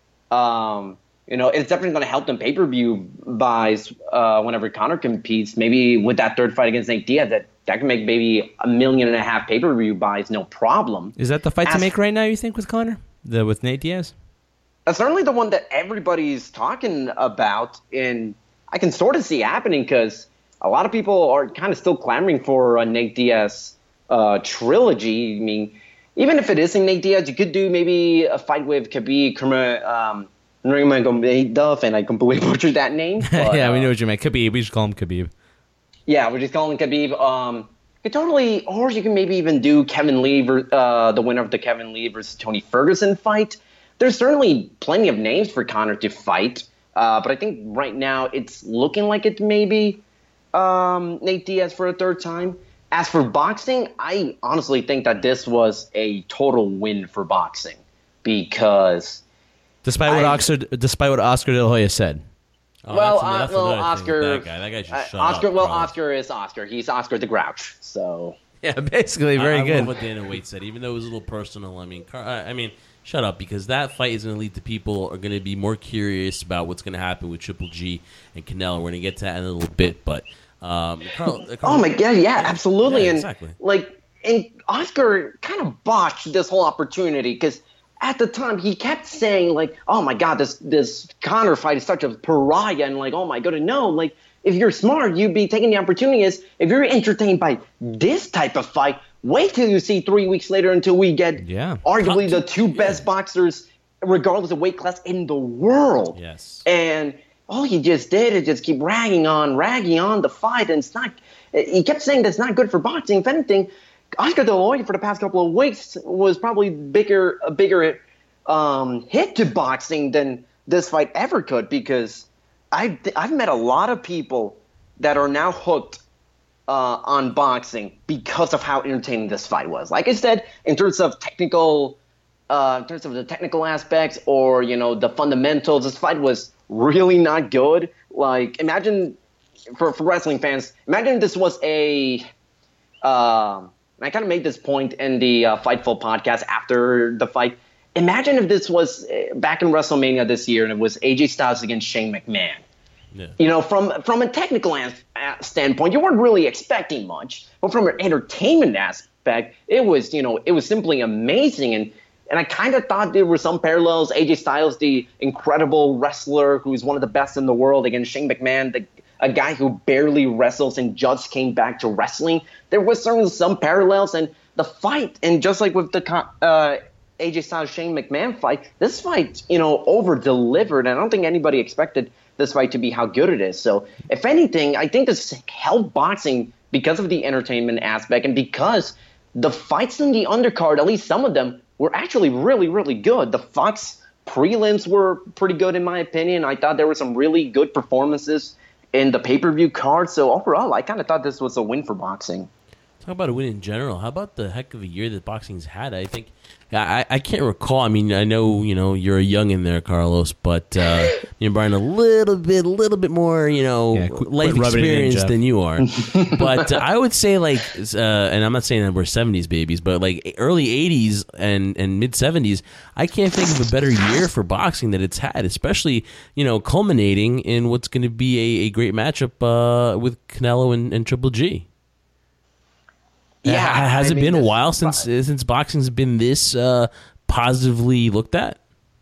It's definitely going to help them pay-per-view buys whenever Conor competes. Maybe with that third fight against Nate Diaz, that can make maybe 1.5 million pay-per-view buys, no problem. Is that the fight to make right now, you think, with Conor? With Nate Diaz? That's certainly the one that everybody's talking about, and I can sort of see happening because a lot of people are kind of still clamoring for a Nate Diaz trilogy. I mean, even if it isn't Nate Diaz, you could do maybe a fight with Khabib Nurmagomedov, and I completely butchered that name. But, yeah, we know what you meant. Khabib. We just call him Khabib. Yeah, we're just calling Khabib. Or you can maybe even do Kevin Lee, the winner of the Kevin Lee versus Tony Ferguson fight. There's certainly plenty of names for Conor to fight, but I think right now it's looking like it may be Nate Diaz for a third time. As for boxing, I honestly think that this was a total win for boxing because despite what Oscar De La Hoya said. Oh, Oscar. That guy should shut up. Oscar is Oscar. He's Oscar the Grouch. So yeah, basically very good. I love what Dana White said, even though it was a little personal. I mean, shut up, because that fight is going to lead to people are going to be more curious about what's going to happen with Triple G and Canelo. We're going to get to that in a little bit, but Carl, oh my god, yeah, absolutely, yeah, and exactly. And Oscar kind of botched this whole opportunity because at the time he kept saying oh my god, this Conor fight is such a pariah, and oh my god, no, if you're smart, you'd be taking the opportunity. If you're entertained by this type of fight, wait till you see 3 weeks later until we get arguably the two best boxers, regardless of weight class, in the world. Yes. And all he just did is just keep ragging on the fight, and it's not. He kept saying that's not good for boxing. If anything, Oscar De La Hoya for the past couple of weeks was probably a bigger hit to boxing than this fight ever could, because I've met a lot of people that are now hooked on boxing because of how entertaining this fight was. Like I said, in terms of the technical aspects or the fundamentals, this fight was really not good. Imagine for wrestling fans, imagine this was I kind of made this point in the Fightful podcast after the fight. Imagine if this was back in WrestleMania this year and it was AJ Styles against Shane McMahon. Yeah. From a technical standpoint, you weren't really expecting much, but from an entertainment aspect, it was simply amazing. And I kind of thought there were some parallels. AJ Styles, the incredible wrestler who's one of the best in the world, against Shane McMahon, a guy who barely wrestles and just came back to wrestling. There was certainly some parallels, and the fight, and just like with the AJ Styles Shane McMahon fight, this fight, over delivered. And I don't think anybody expected this fight to be how good it is. So if anything, I think this helped boxing because of the entertainment aspect and because the fights in the undercard, at least some of them, were actually really, really good. The Fox prelims were pretty good in my opinion. I thought there were some really good performances in the pay-per-view card. So overall, I kind of thought this was a win for boxing. Talk about a win in general. How about the heck of a year that boxing's had? I think I can't recall. I mean, I know you're a young in there, Carlos, but Brian, a little bit more life experience than you are. But I would say and I'm not saying that we're 70s babies, but like early 80s and mid 70s, I can't think of a better year for boxing that it's had, especially culminating in what's going to be a great matchup with Canelo and Triple G. Yeah, has it been a while since boxing's been this positively looked at?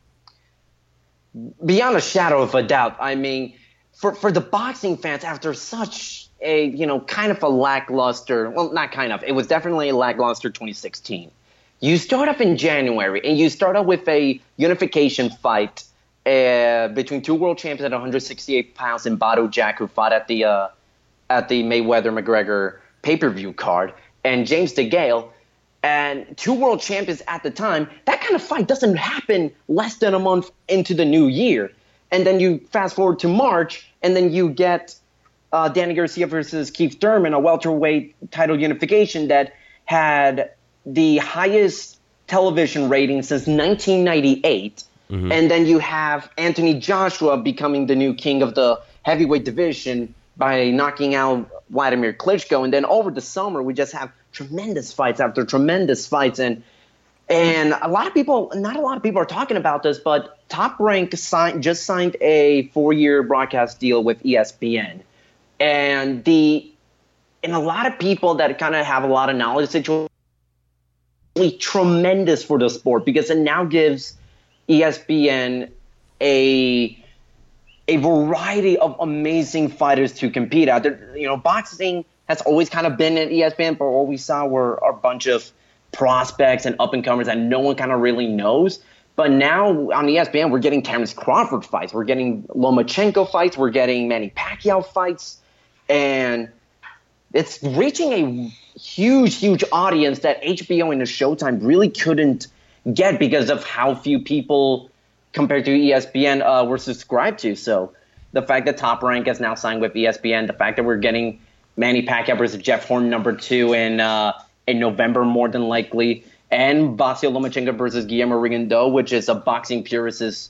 Beyond a shadow of a doubt. I mean, for the boxing fans, after such a kind of a lackluster, well, not kind of, it was definitely a lackluster 2016. You start off in January, and you start off with a unification fight between two world champions at 168 pounds in Badou Jack, who fought at the Mayweather-McGregor pay-per-view card, and James DeGale, and two world champions at the time. That kind of fight doesn't happen less than a month into the new year. And then you fast forward to March, and then you get Danny Garcia versus Keith Thurman, a welterweight title unification that had the highest television rating since 1998. Mm-hmm. And then you have Anthony Joshua becoming the new king of the heavyweight division by knocking out Vladimir Klitschko. And then over the summer, we just have tremendous fights after tremendous fights. And not a lot of people are talking about this, but Top Rank just signed a 4-year broadcast deal with ESPN. And a lot of people that kind of have a lot of knowledge, it's really tremendous for the sport because it now gives ESPN a variety of amazing fighters to compete at. Boxing has always kind of been at ESPN, but what we saw were a bunch of prospects and up-and-comers that no one kind of really knows. But now on ESPN, we're getting Terrence Crawford fights. We're getting Lomachenko fights. We're getting Manny Pacquiao fights. And it's reaching a huge, huge audience that HBO and the Showtime really couldn't get because of how few people compared to ESPN were subscribed to. So the fact that Top Rank has now signed with ESPN, the fact that we're getting Manny Pacquiao versus Jeff Horn #2 in November more than likely, and Vasyl Lomachenko versus Guillermo Rigondeaux, which is a boxing purist's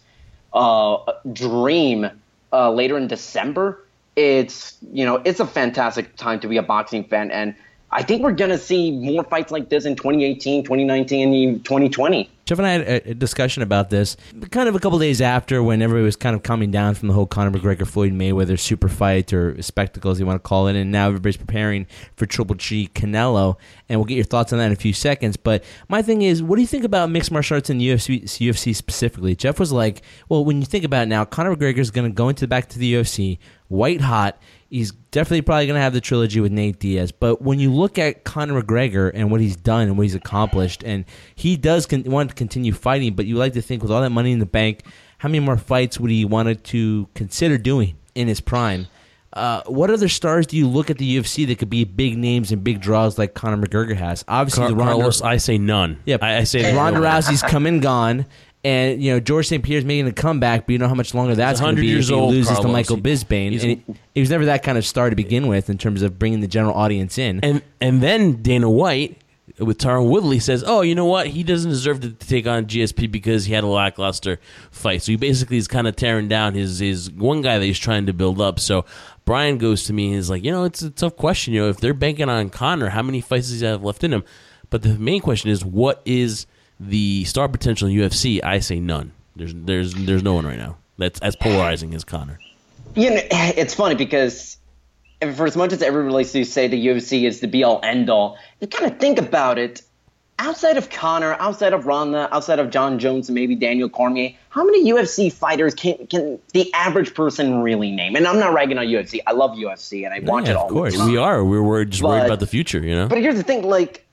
dream later in December. It's a fantastic time to be a boxing fan, and I think we're going to see more fights like this in 2018, 2019, and 2020. Jeff and I had a discussion about this kind of a couple days after when everybody was kind of calming down from the whole Conor McGregor, Floyd Mayweather super fight or spectacle, as you want to call it, and now everybody's preparing for Triple G Canelo, and we'll get your thoughts on that in a few seconds. But my thing is, what do you think about mixed martial arts and UFC specifically? Jeff was like, well, when you think about it now, Conor McGregor is going to go back to the UFC, white hot. He's definitely probably going to have the trilogy with Nate Diaz. But when you look at Conor McGregor and what he's done and what he's accomplished, and he does want to continue fighting, but you like to think with all that money in the bank, how many more fights would he want to consider doing in his prime? What other stars do you look at the UFC that could be big names and big draws like Conor McGregor has? Obviously, Carlos, I say none. Yeah, I say Ronda Rousey's come and gone. And, George St. Pierre's making a comeback, but you know how much longer that's going to be if he loses to Michael Bisping. And he was never that kind of star to begin with in terms of bringing the general audience in. And then Dana White, with Tyron Woodley, says, oh, you know what? He doesn't deserve to take on GSP because he had a lackluster fight. So he basically is kind of tearing down his one guy that he's trying to build up. So Brian goes to me and is like, it's a tough question. If they're banking on Conor, how many fights does he have left in him? But the main question is, what is the star potential in UFC? I say none. There's no one right now that's as polarizing as Conor. It's funny because for as much as everybody likes to say the UFC is the be-all, end-all, you kind of think about it. Outside of Conor, outside of Ronda, outside of John Jones and maybe Daniel Cormier, how many UFC fighters can the average person really name? And I'm not ragging on UFC. I love UFC and I watch it all the time. We are. We're just worried about the future, But here's the thing,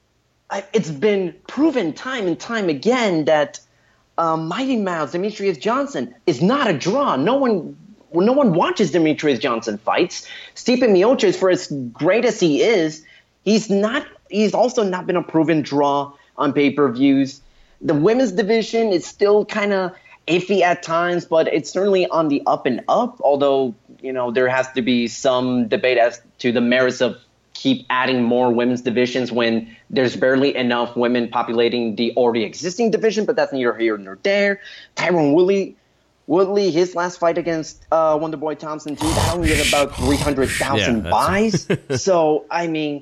it's been proven time and time again that Mighty Mouse Demetrius Johnson is not a draw. No one watches Demetrius Johnson fights. Stipe Miocic, for as great as he is, he's also not been a proven draw on pay-per-views. The women's division is still kind of iffy at times, but it's certainly on the up and up, although, there has to be some debate as to the merits of keep adding more women's divisions when there's barely enough women populating the already existing division, but that's neither here nor there. Tyron Woodley, his last fight against Wonderboy Thompson, too, that only did about 300,000 buys. So, I mean,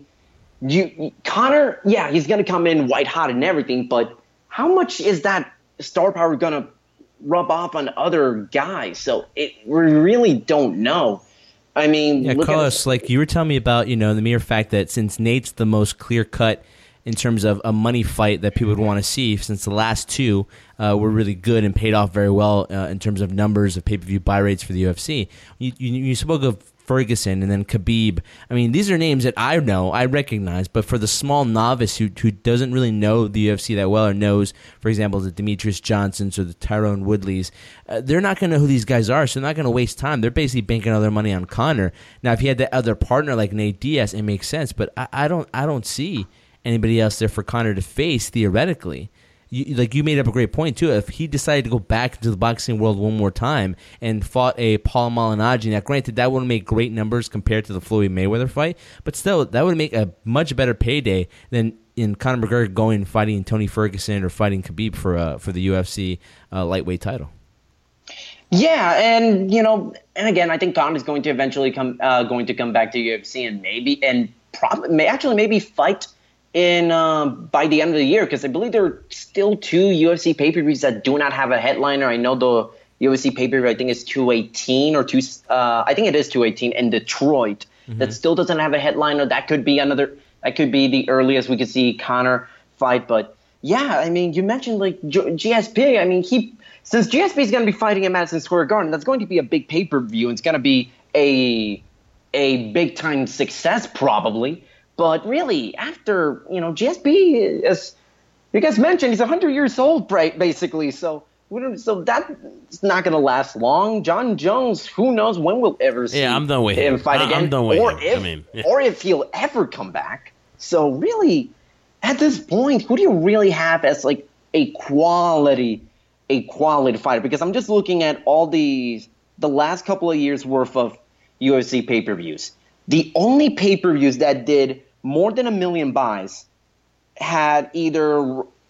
Conor, he's going to come in white hot and everything, but how much is that star power going to rub off on other guys? So we really don't know. I mean, Carlos, like you were telling me about, the mere fact that since Nate's the most clear-cut in terms of a money fight that people would want to see, since the last two were really good and paid off very well in terms of numbers of pay-per-view buy rates for the UFC. You spoke of Ferguson and then Khabib. I mean, these are names that I know, I recognize, but for the small novice who doesn't really know the UFC that well or knows, for example, the Demetrius Johnsons or the Tyrone Woodleys, they're not going to know who these guys are, so they're not going to waste time. They're basically banking all their money on Conor. Now, if he had that other partner like Nate Diaz, it makes sense, but I don't see anybody else there for Conor to face theoretically. You made up a great point too. If he decided to go back into the boxing world one more time and fought a Paul Malignaggi, now granted that wouldn't make great numbers compared to the Floyd Mayweather fight, but still that would make a much better payday than in Conor McGregor going and fighting Tony Ferguson or fighting Khabib for the UFC lightweight title. Yeah, and and again, I think Conor is going to eventually come back to UFC and maybe fight in by the end of the year, because I believe there are still 2 UFC pay-per-views that do not have a headliner. I know the UFC pay-per-view, I think, is 218 or I think it is 218 in Detroit. Mm-hmm. That still doesn't have a headliner. That could be the earliest we could see Conor fight. But yeah, I mean, you mentioned like GSP. I mean, since GSP is going to be fighting at Madison Square Garden, that's going to be a big pay-per-view. It's going to be a big-time success probably. But really, after, GSP, as you guys mentioned, he's 100 years old, basically. So that's not going to last long. John Jones, who knows when we'll ever see I'm done with him fight again. I'm done with him. Or if he'll ever come back. So really, at this point, who do you really have as like a quality fighter? Because I'm just looking at all the last couple of years worth of UFC pay-per-views. The only pay-per-views that did more than 1 million buys had either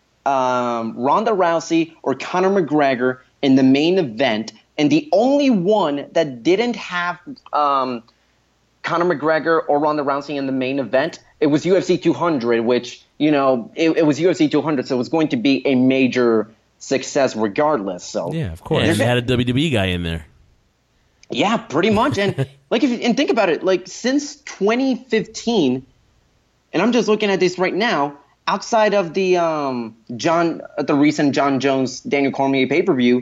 Ronda Rousey or Conor McGregor in the main event, and the only one that didn't have Conor McGregor or Ronda Rousey in the main event, it was UFC 200, which, it was UFC 200, so it was going to be a major success regardless. So yeah, of course. Yeah, you had a WWE guy in there. Yeah, pretty much. And think about it, like since 2015, and I'm just looking at this right now, outside of the recent John Jones Daniel Cormier pay-per-view,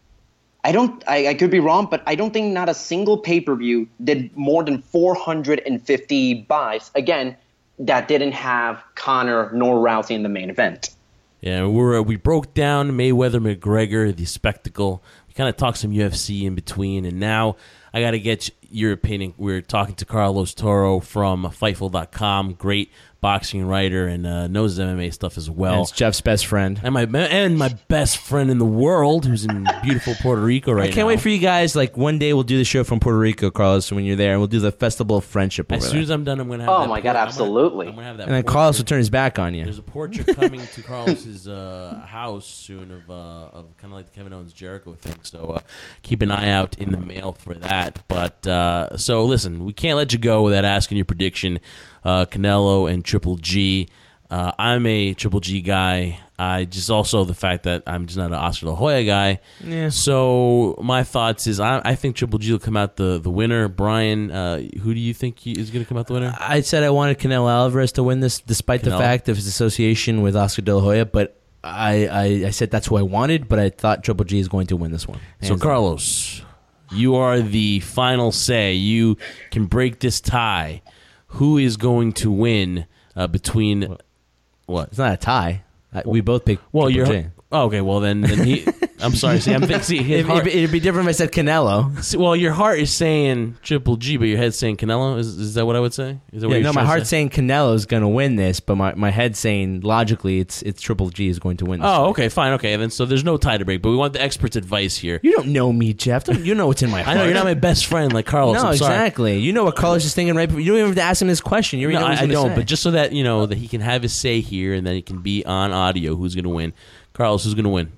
I could be wrong, but I don't think not a single pay-per-view did more than 450 buys. Again, that didn't have Conor nor Rousey in the main event. Yeah, we broke down Mayweather McGregor, the spectacle. We kind of talked some UFC in between, and now I got to get your opinion. We're talking to Carlos Toro from Fightful.com, great boxing writer, and knows MMA stuff as well. And it's Jeff's best friend. And my best friend in the world, who's in beautiful Puerto Rico right now. I can't wait for you guys. Like, one day we'll do the show from Puerto Rico, Carlos, when you're there, and we'll do the Festival of Friendship over As soon as I'm done, I'm going to have Oh, my God, absolutely. I'm gonna have that and then portrait. Carlos will turn his back on you. There's a portrait coming to Carlos's house soon of kind of like the Kevin Owens Jericho thing. So keep an eye out in the mail for that. But so listen, we can't let you go without asking your prediction. Canelo and Triple G. I'm a Triple G guy. I just also the fact that I'm just not an Oscar De La Hoya guy. Yeah. So my thoughts is I think Triple G will come out the winner. Brian, who do you think is going to come out the winner? I said I wanted Canelo Alvarez to win this, despite the fact of his association with Oscar De La Hoya, but I said that's who I wanted, but I thought Triple G is going to win this one. So Carlos, you are the final say. You can break this tie. Who is going to win between What? It's not a tie. We both picked Well, Triple you're G. okay. Well, then he. I'm sorry. See, I'm thinking his heart. It'd be different if I said Canelo. See, well, your heart is saying Triple G, but your head's saying Canelo. Is that what I would say? Is that what Yeah, you're no, my trying to heart's say? saying Canelo's going to win this, but my head's saying logically it's Triple G is going to win this. Oh, fight. okay, fine, okay. Then so there's no tie to break, but we want the expert's advice here. You don't know me, Jeff. You know what's in my heart. I know you're not my best friend like Carlos. No, I'm sorry. exactly. You know what Carlos is thinking, right? You don't even have to ask him this question. You already No, know what I he's gonna don't. say. But just so that that he can have his say here, and then he can be on audio. Who's going to win? Carlos, who's going to win?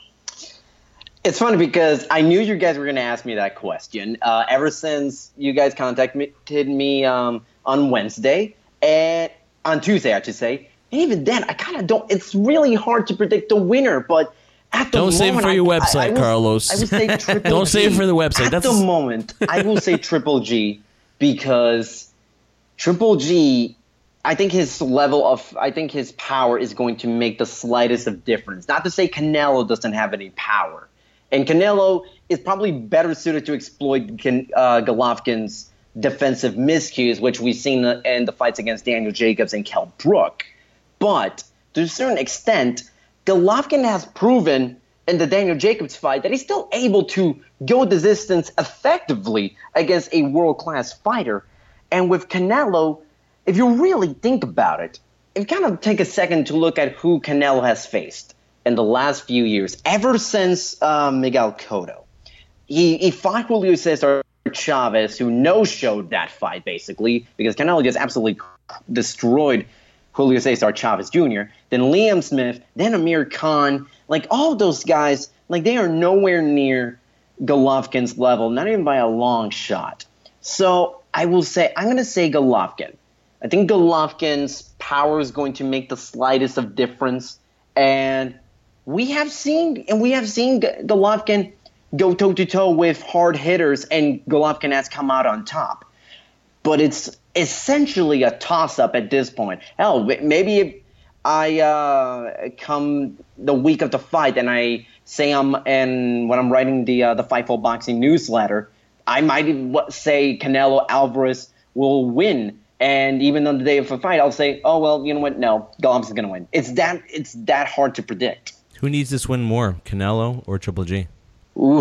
It's funny because I knew you guys were going to ask me that question ever since you guys contacted me on Wednesday and on Tuesday, I should say. And even then, I kind of don't. It's really hard to predict the winner, but at the Don't moment, save it for your website, Carlos. I would say Triple Don't G. save it for the website. At the moment, I will say Triple G because Triple G. I think his power is going to make the slightest of difference. Not to say Canelo doesn't have any power. And Canelo is probably better suited to exploit Golovkin's defensive miscues, which we've seen in the fights against Daniel Jacobs and Kell Brook. But to a certain extent, Golovkin has proven in the Daniel Jacobs fight that he's still able to go the distance effectively against a world-class fighter. And with Canelo, if you really think about it, if you kind of take a second to look at who Canelo has faced in the last few years, ever since Miguel Cotto, he fought Julio Cesar Chavez, who no-showed that fight, basically, because Canelo just absolutely destroyed Julio Cesar Chavez Jr., then Liam Smith, then Amir Khan. Like, all of those guys, like, they are nowhere near Golovkin's level, not even by a long shot. So I will say, I'm going to say Golovkin. I think Golovkin's power is going to make the slightest of difference. And we have seen Golovkin go toe-to-toe with hard hitters, and Golovkin has come out on top. But it's essentially a toss-up at this point. Hell, maybe if I come the week of the fight and I say when I'm writing the Fightful Boxing newsletter, I might say Canelo Alvarez will win. And even on the day of the fight, I'll say, oh, well, you know what? No, Golovkin's going to win. It's that hard to predict. Who needs this win more, Canelo or Triple G? Ooh.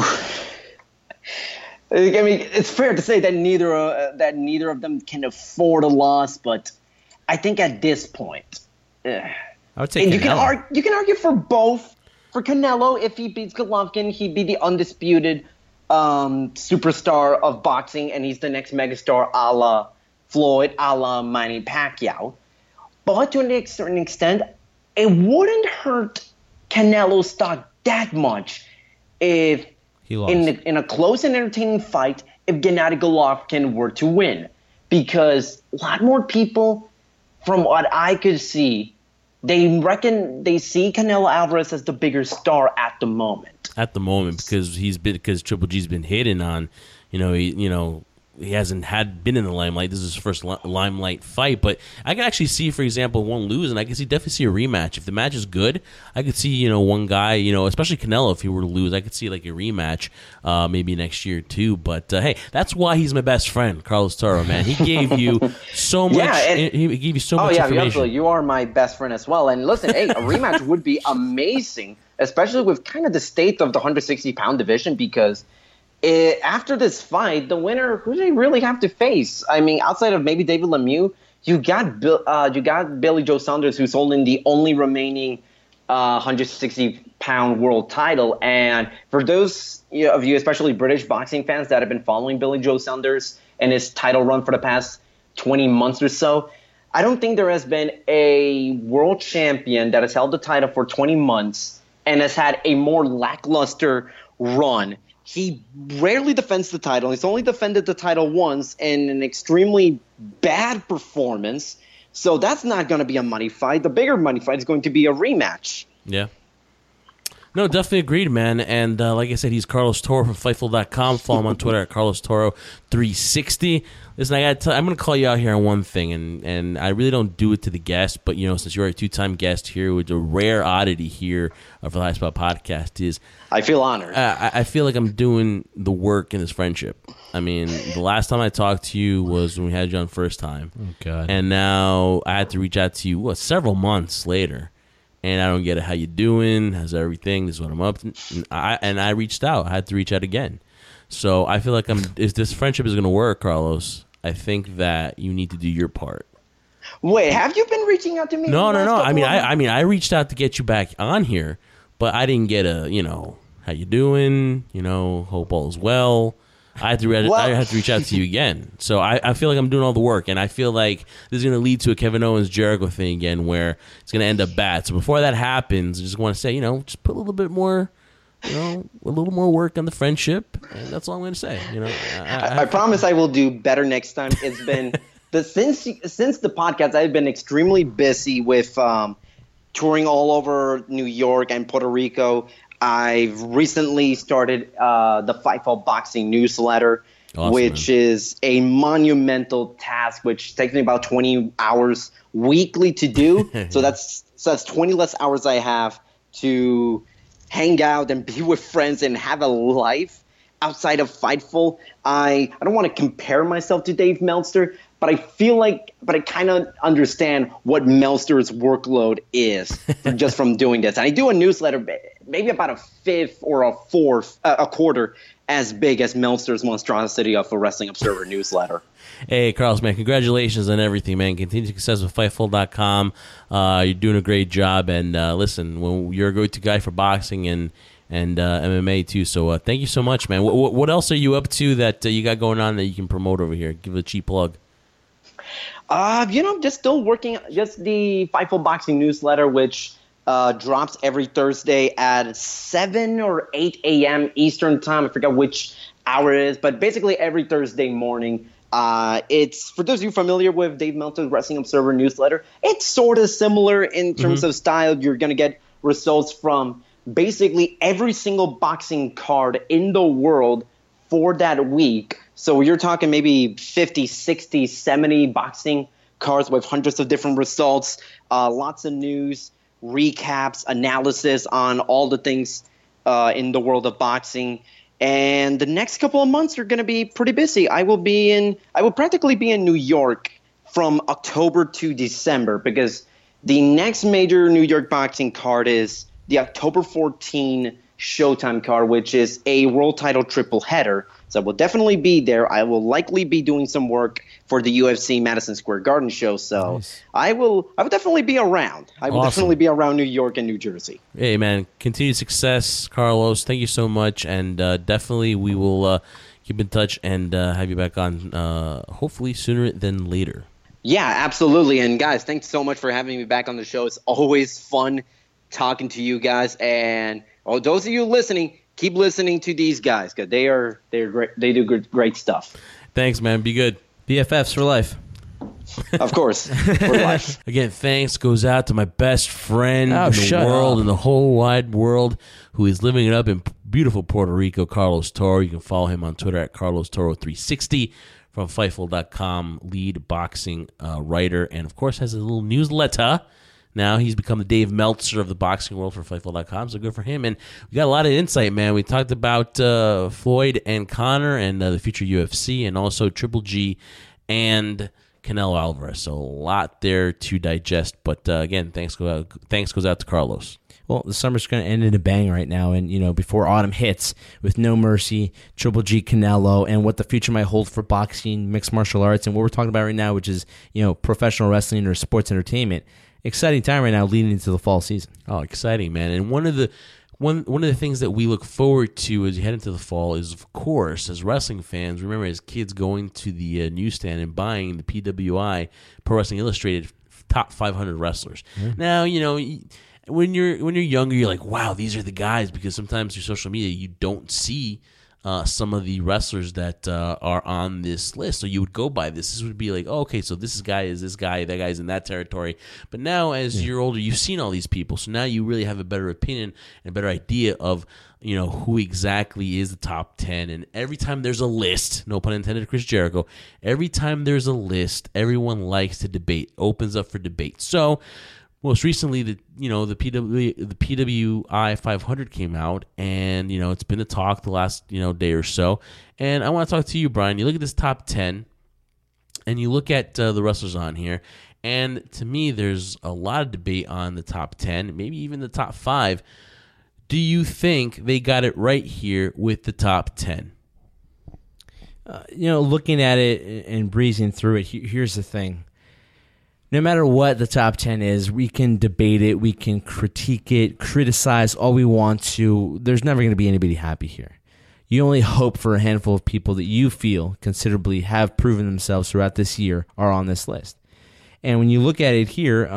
I mean, it's fair to say that neither of them can afford a loss, but I think at this point, I would say and Canelo. you can argue for both. For Canelo, if he beats Golovkin, he'd be the undisputed superstar of boxing, and he's the next megastar, a la Floyd, a la Manny Pacquiao. But to a certain extent, it wouldn't hurt Canelo's stock that much if He lost. in a close and entertaining fight if Gennady Golovkin were to win. Because a lot more people, from what I could see, they see Canelo Alvarez as the bigger star at the moment. At the moment, because Triple G's been hidden on, he hasn't been in the limelight. This is his first limelight fight, but I can actually see, for example, one lose, and I can definitely see a rematch. If the match is good, I could see one guy, especially Canelo, if he were to lose, I could see like a rematch, maybe next year too. But hey, that's why he's my best friend, Carlos Toro. Man, he gave you so much. He gave you so much information. Absolutely. You are my best friend as well. And listen, hey, a rematch would be amazing, especially with kind of the state of the 160-pound division, because after this fight, the winner, who do they really have to face? I mean, outside of maybe David Lemieux, you got Billy Joe Saunders, who's holding the only remaining 160-pound world title. And for those of you, especially British boxing fans that have been following Billy Joe Saunders and his title run for the past 20 months or so, I don't think there has been a world champion that has held the title for 20 months and has had a more lackluster run. He rarely defends the title. He's only defended the title once in an extremely bad performance. So that's not going to be a money fight. The bigger money fight is going to be a rematch. Yeah. No, definitely agreed, man. And like I said, he's Carlos Toro from Fightful.com. Follow him on Twitter at Carlos Toro 360. Listen, I'm going to call you out here on one thing, and I really don't do it to the guest, but since you're a 2-time guest here, with a rare oddity here for the High Spot Podcast is I feel honored. I feel like I'm doing the work in this friendship. I mean, the last time I talked to you was when we had you on first time. Oh, God. And now I had to reach out to you, several months later. And I don't get it. How you doing? How's everything? This is what I'm up to. And I reached out. I had to reach out again. So I feel like if this friendship is going to work, Carlos, I think that you need to do your part. Wait, have you been reaching out to me? No. I mean, I reached out to get you back on here, but I didn't get how you doing? Hope all is well. I had to reach out to you again. So I feel like I'm doing all the work, and I feel like this is going to lead to a Kevin Owens Jericho thing again, where it's going to end up bad. So before that happens, I just want to say, just put a little bit more, a little more work on the friendship, and that's all I'm going to say. I promise I will do better next time. It's been since the podcast, I've been extremely busy with touring all over New York and Puerto Rico. I've recently started the Fightful Boxing newsletter, awesome, which man. is a monumental task, which takes me about 20 hours weekly to do. So that's 20 less hours I have to hang out and be with friends and have a life outside of Fightful. I don't want to compare myself to Dave Meltzer, but I kind of understand what Meltzer's workload is just from doing this. And I do a newsletter maybe about a fifth or a quarter as big as Meltzer's monstrosity of a Wrestling Observer newsletter. Hey, Carlos, man, congratulations on everything, man. Continued success with Fightful.com. You're doing a great job. And listen, when you're a go-to guy for boxing and MMA too. So thank you so much, man. What else are you up to that you got going on that you can promote over here? Give it a cheap plug. Just still working, just the Fightful Boxing newsletter, which drops every Thursday at 7 or 8 a.m. Eastern time. I forgot which hour it is, but basically every Thursday morning. It's, for those of you familiar with Dave Meltzer's Wrestling Observer newsletter, it's sort of similar in terms of style. You're going to get results from basically every single boxing card in the world for that week. So you're talking maybe 50, 60, 70 boxing cards with hundreds of different results, lots of news, recaps, analysis on all the things in the world of boxing. And the next couple of months are going to be pretty busy. I will practically be in New York from October to December, because the next major New York boxing card is the October 14 Showtime card, which is a world title triple header. So I will definitely be there. I will likely be doing some work for the UFC Madison Square Garden show. So nice. I will definitely be around. I will definitely be around New York and New Jersey. Hey, man, continued success, Carlos. Thank you so much. And definitely we will keep in touch and have you back on hopefully sooner than later. Yeah, absolutely. And guys, thanks so much for having me back on the show. It's always fun talking to you guys. And those of you listening, keep listening to these guys, because they're great. They do great stuff. Thanks, man. Be good. BFFs for life. Of course, for life. Again, thanks goes out to my best friend in the world, in the whole wide world, who is living it up in beautiful Puerto Rico, Carlos Toro. You can follow him on Twitter at Carlos Toro 360 from Fightful.com, lead boxing writer, and of course has a little newsletter. Now he's become the Dave Meltzer of the boxing world for Fightful.com, so good for him. And we got a lot of insight, man. We talked about Floyd and Conor and the future UFC, and also Triple G and Canelo Alvarez. So a lot there to digest. But again, thanks goes out to Carlos. Well, the summer's going to end in a bang right now, and before autumn hits, with No Mercy, Triple G, Canelo, and what the future might hold for boxing, mixed martial arts, and what we're talking about right now, which is professional wrestling or sports entertainment. Exciting time right now, leading into the fall season. Oh, exciting, man! And one of the things that we look forward to as you head into the fall is, of course, as wrestling fans, remember as kids going to the newsstand and buying the PWI Pro Wrestling Illustrated top 500 wrestlers. Mm-hmm. Now, when you're younger, you're like, wow, these are the guys, because sometimes through social media you don't see some of the wrestlers that are on this list. So you would go by this. This would be like, oh, okay, so this guy is this guy, that guy's in that territory. But now, as you're older, you've seen all these people, so now you really have a better opinion and a better idea of who exactly is the top 10. And every time there's a list, no pun intended, Chris Jericho. Every time there's a list, everyone likes to debate, opens up for debate. So most recently, the PWI 500 came out, and it's been a talk the last day or so. And I want to talk to you, Brian. You look at this top 10, and you look at the wrestlers on here, and to me, there's a lot of debate on the top 10, maybe even the top 5. Do you think they got it right here with the top 10? Looking at it and breezing through it, here's the thing. No matter what the top 10 is, we can debate it, we can critique it, criticize all we want to. There's never going to be anybody happy here. You only hope for a handful of people that you feel considerably have proven themselves throughout this year are on this list. And when you look at it here,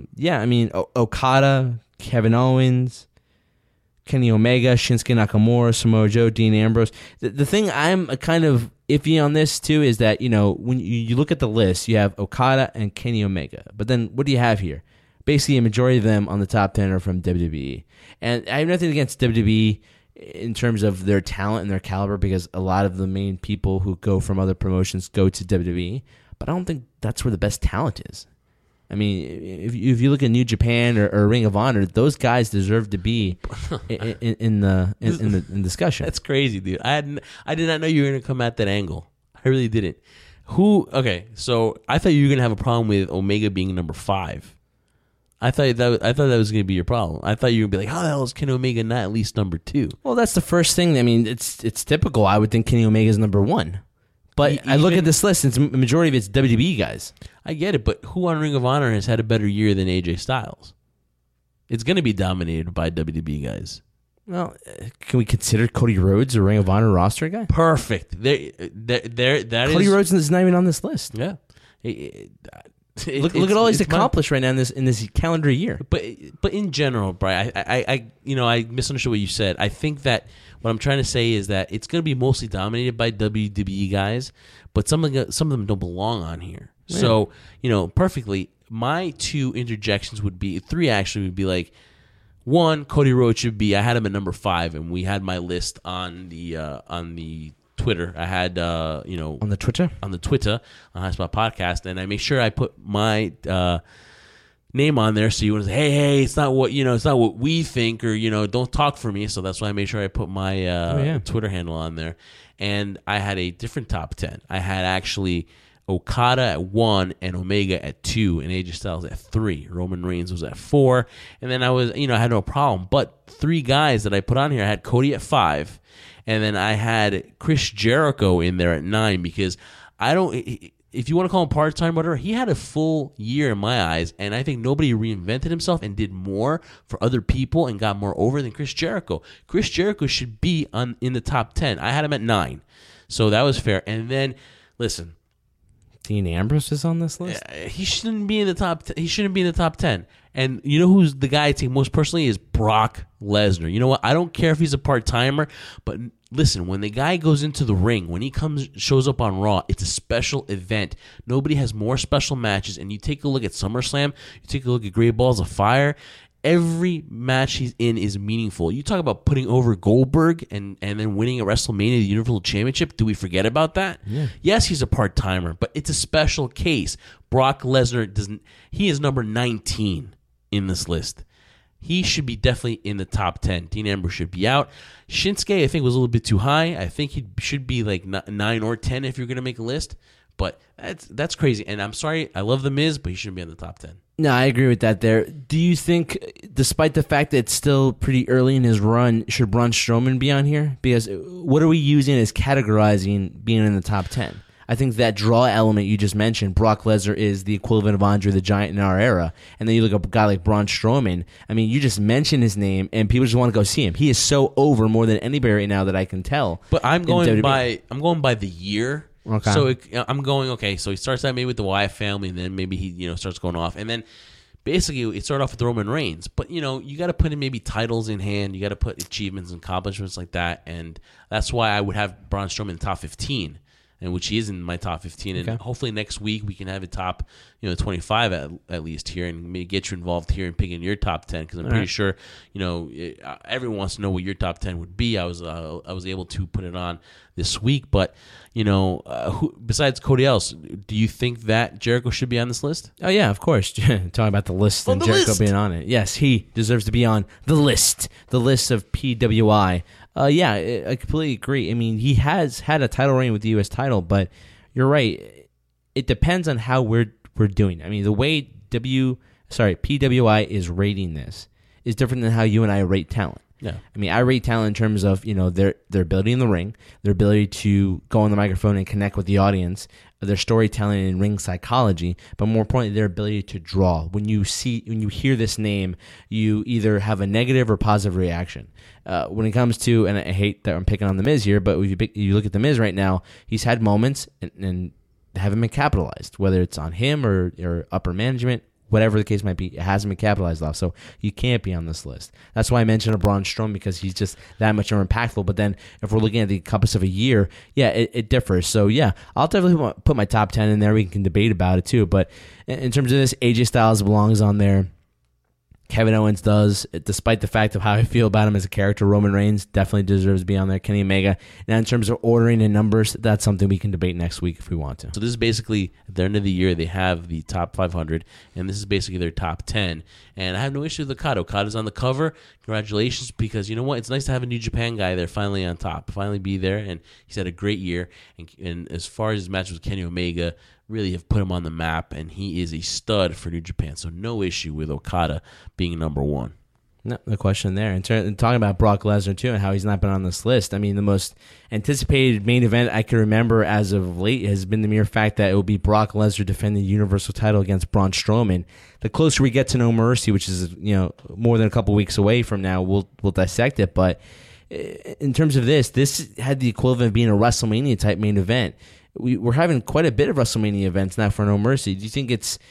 Okada, Kevin Owens, Kenny Omega, Shinsuke Nakamura, Samoa Joe, Dean Ambrose. The thing I'm kind of iffy on this too is that when you look at the list, you have Okada and Kenny Omega, but then what do you have here? Basically, a majority of them on the top 10 are from WWE, and I have nothing against WWE in terms of their talent and their caliber, because a lot of the main people who go from other promotions go to WWE, but I don't think that's where the best talent is. I mean, if you look at New Japan or Ring of Honor, those guys deserve to be in the discussion. That's crazy, dude. I did not know you were going to come at that angle. I really didn't. Okay, so I thought you were going to have a problem with Omega being number 5. I thought that was going to be your problem. I thought you were going to be like, how the hell is Kenny Omega not at least number 2? Well, that's the first thing. I mean, it's typical. I would think Kenny Omega is number 1. But I look at this list, and the majority of it's WWE guys. I get it, but who on Ring of Honor has had a better year than AJ Styles? It's going to be dominated by WWE guys. Well, can we consider Cody Rhodes a Ring of Honor roster guy? Perfect. Cody Rhodes is not even on this list. Yeah. Look at all he's accomplished right now in this calendar year. But in general, Brian, I misunderstood what you said. I think that what I'm trying to say is that it's going to be mostly dominated by WWE guys, but some of them don't belong on here. Yeah. So perfectly, my 2 interjections would be 3. Actually, would be like 1, Cody Rhodes should be. I had him at number 5, and we had my list on the Twitter. I had on the Twitter on High Spot Podcast, and I make sure I put my name on there, so you want to say, hey, it's not what it's not what we think, or don't talk for me. So that's why I made sure I put my Twitter handle on there. And I had a different top 10. I had actually Okada at 1 and Omega at 2 and AJ Styles at 3. Roman Reigns was at 4, and then I was I had no problem. But 3 guys that I put on here, I had Cody at 5. And then I had Chris Jericho in there at 9, because if you want to call him part-time, whatever, he had a full year in my eyes, and I think nobody reinvented himself and did more for other people and got more over than Chris Jericho. Chris Jericho should be in the top 10. I had him at 9, so that was fair. And then, listen, Dean Ambrose is on this list? He shouldn't be in the top 10. He shouldn't be in the top 10. And you know who's the guy I take most personally is Brock Lesnar. You know what? I don't care if he's a part-timer, but listen, when the guy goes into the ring, when he shows up on Raw, it's a special event. Nobody has more special matches. And you take a look at SummerSlam, you take a look at Great Balls of Fire, every match he's in is meaningful. You talk about putting over Goldberg and then winning at WrestleMania, the Universal Championship. Do we forget about that? Yeah. Yes, he's a part-timer, but it's a special case. Brock Lesnar he is number 19 in this list. He should be definitely in the top 10. Dean Ambrose should be out. Shinsuke, I think, was a little bit too high. I think he should be like 9 or 10 if you're going to make a list. But that's crazy. And I'm sorry, I love The Miz, but he shouldn't be in the top 10. No, I agree with that there. Do you think, despite the fact that it's still pretty early in his run, should Braun Strowman be on here? Because what are we using as categorizing being in the top 10? I think that draw element you just mentioned, Brock Lesnar is the equivalent of Andre the Giant in our era. And then you look at a guy like Braun Strowman. I mean, you just mention his name, and people just want to go see him. He is so over more than anybody right now that I can tell. But I'm going by the year. Okay. So I'm going, okay, so he starts out maybe with the Wyatt family, and then maybe he starts going off. And then basically it started off with Roman Reigns, but you got to put in maybe titles in hand, you got to put achievements and accomplishments like that, and that's why I would have Braun Strowman in the top 15, and which he is in my top 15, and hopefully next week we can have a top 25 at least here, and maybe get you involved here in picking your top 10, because I'm pretty sure everyone wants to know what your top 10 would be. I was able to put it on this week, but who besides Cody Ellis, do you think that Jericho should be on this list? Oh yeah, of course. Talking about the list and Jericho being on it. Yes, he deserves to be on the list of PWI. Yeah, I completely agree. I mean, he has had a title reign with the U.S. title, but you're right. It depends on how we're doing. I mean, the way PWI is rating this is different than how you and I rate talent. Yeah. I mean, I rate talent in terms of, their ability in the ring, their ability to go on the microphone and connect with the audience, their storytelling and ring psychology, but more importantly, their ability to draw. When you hear this name, you either have a negative or positive reaction. When it comes to, and I hate that I'm picking on The Miz here, but if you look at The Miz right now, he's had moments and haven't been capitalized, whether it's on him or upper management. Whatever the case might be, it hasn't been capitalized off, so you can't be on this list. That's why I mentioned a Braun Strowman, because he's just that much more impactful. But then if we're looking at the compass of a year, yeah, it differs. So yeah, I'll definitely put my top 10 in there. We can debate about it too. But in terms of this, AJ Styles belongs on there. Kevin Owens does, despite the fact of how I feel about him as a character. Roman Reigns definitely deserves to be on there. Kenny Omega. Now, in terms of ordering and numbers, that's something we can debate next week if we want to. So this is basically, at the end of the year, they have the top 500, and this is basically their top 10. And I have no issue with Okada. Okada's on the cover. Congratulations, because you know what? It's nice to have a New Japan guy there finally on top, finally be there, and he's had a great year. And as far as his match with Kenny Omega, really have put him on the map, and he is a stud for New Japan. So no issue with Okada being number one. No question there. And talking about Brock Lesnar, too, and how he's not been on this list, I mean, the most anticipated main event I can remember as of late has been the mere fact that it will be Brock Lesnar defending the Universal title against Braun Strowman. The closer we get to No Mercy, which is more than a couple weeks away from now, we'll dissect it. But in terms of this had the equivalent of being a WrestleMania-type main event. We're having quite a bit of WrestleMania events now for No Mercy. Do you think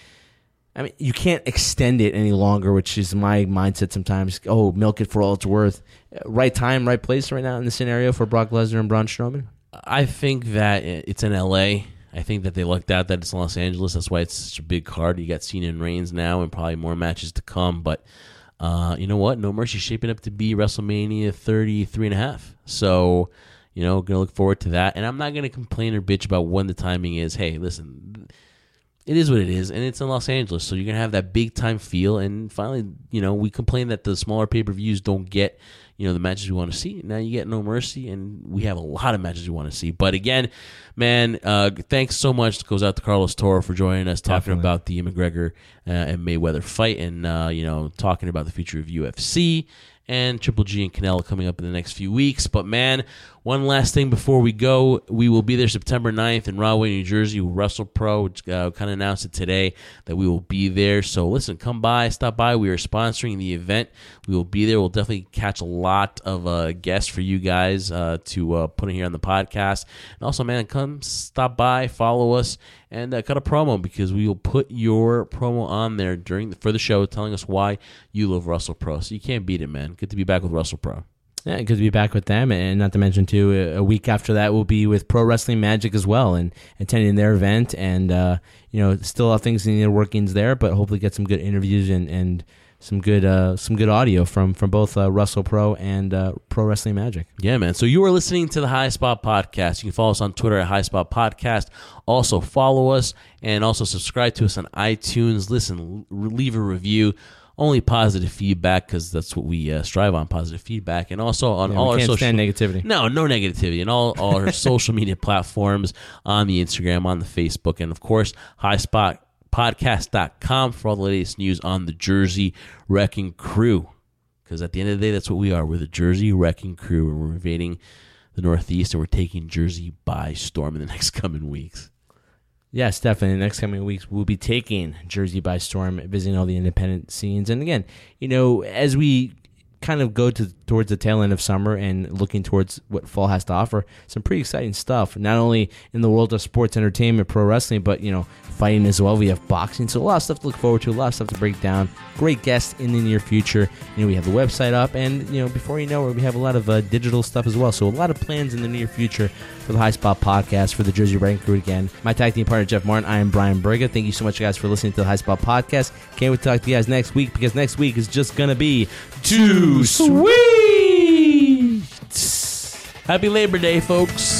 you can't extend it any longer, which is my mindset sometimes. Oh, milk it for all it's worth. Right time, right place right now in the scenario for Brock Lesnar and Braun Strowman? I think that it's in L.A. I think that they lucked out that it's Los Angeles. That's why it's such a big card. You got Cena and Reigns now and probably more matches to come. But you know what? No Mercy shaping up to be WrestleMania 33.5. So... going to look forward to that. And I'm not going to complain or bitch about when the timing is. Hey, listen, it is what it is, and it's in Los Angeles, so you're going to have that big-time feel. And finally, we complain that the smaller pay-per-views don't get, the matches we want to see. Now you get No Mercy, and we have a lot of matches we want to see. But again, man, thanks so much. It goes out to Carlos Toro for joining us, talking about the McGregor and Mayweather fight, and, talking about the future of UFC. And Triple G and Canelo coming up in the next few weeks. But, man, one last thing before we go. We will be there September 9th in Rahway, New Jersey with WrestlePro, which kind of announced it today that we will be there. So, listen, come by, stop by. We are sponsoring the event. We will be there. We'll definitely catch a lot of guests for you guys to put in here on the podcast. And also, man, come stop by, follow us, and cut a promo, because we will put your promo on there for the show, telling us why you love WrestlePro. So you can't beat it, man. Good to be back with WrestlePro. Yeah, good to be back with them, and not to mention too, a week after that we'll be with Pro Wrestling Magic as well, and attending their event, and still have things in the workings there, but hopefully get some good interviews and some good audio from both WrestlePro and Pro Wrestling Magic. Yeah, man. So you are listening to the High Spot Podcast. You can follow us on Twitter at High Spot Podcast. Also follow us and also subscribe to us on iTunes. Listen, leave a review. Only positive feedback, because that's what we strive on, positive feedback. And also on all our social... stand negativity. No negativity. And all our social media platforms, on the Instagram, on the Facebook, and of course, highspotpodcast.com for all the latest news on the Jersey Wrecking Crew. Because at the end of the day, that's what we are. We're the Jersey Wrecking Crew, and we're invading the Northeast, and we're taking Jersey by storm in the next coming weeks. Yes, definitely. In the next coming weeks, we'll be taking Jersey by storm, visiting all the independent scenes. And again, as we kind of go to towards the tail end of summer and looking towards what fall has to offer. Some pretty exciting stuff, not only in the world of sports entertainment, pro wrestling, but fighting as well. We have boxing, so a lot of stuff to look forward to, a lot of stuff to break down. Great guests in the near future. We have the website up, and before you know it, we have a lot of digital stuff as well. So a lot of plans in the near future for the High Spot Podcast, for the Jersey Writing Crew again. My tag team partner Jeff Martin. I am Brian Berga. Thank you so much, guys, for listening to the High Spot Podcast. Can't wait to talk to you guys next week, because next week is just gonna be too sweet. Happy Labor Day, folks.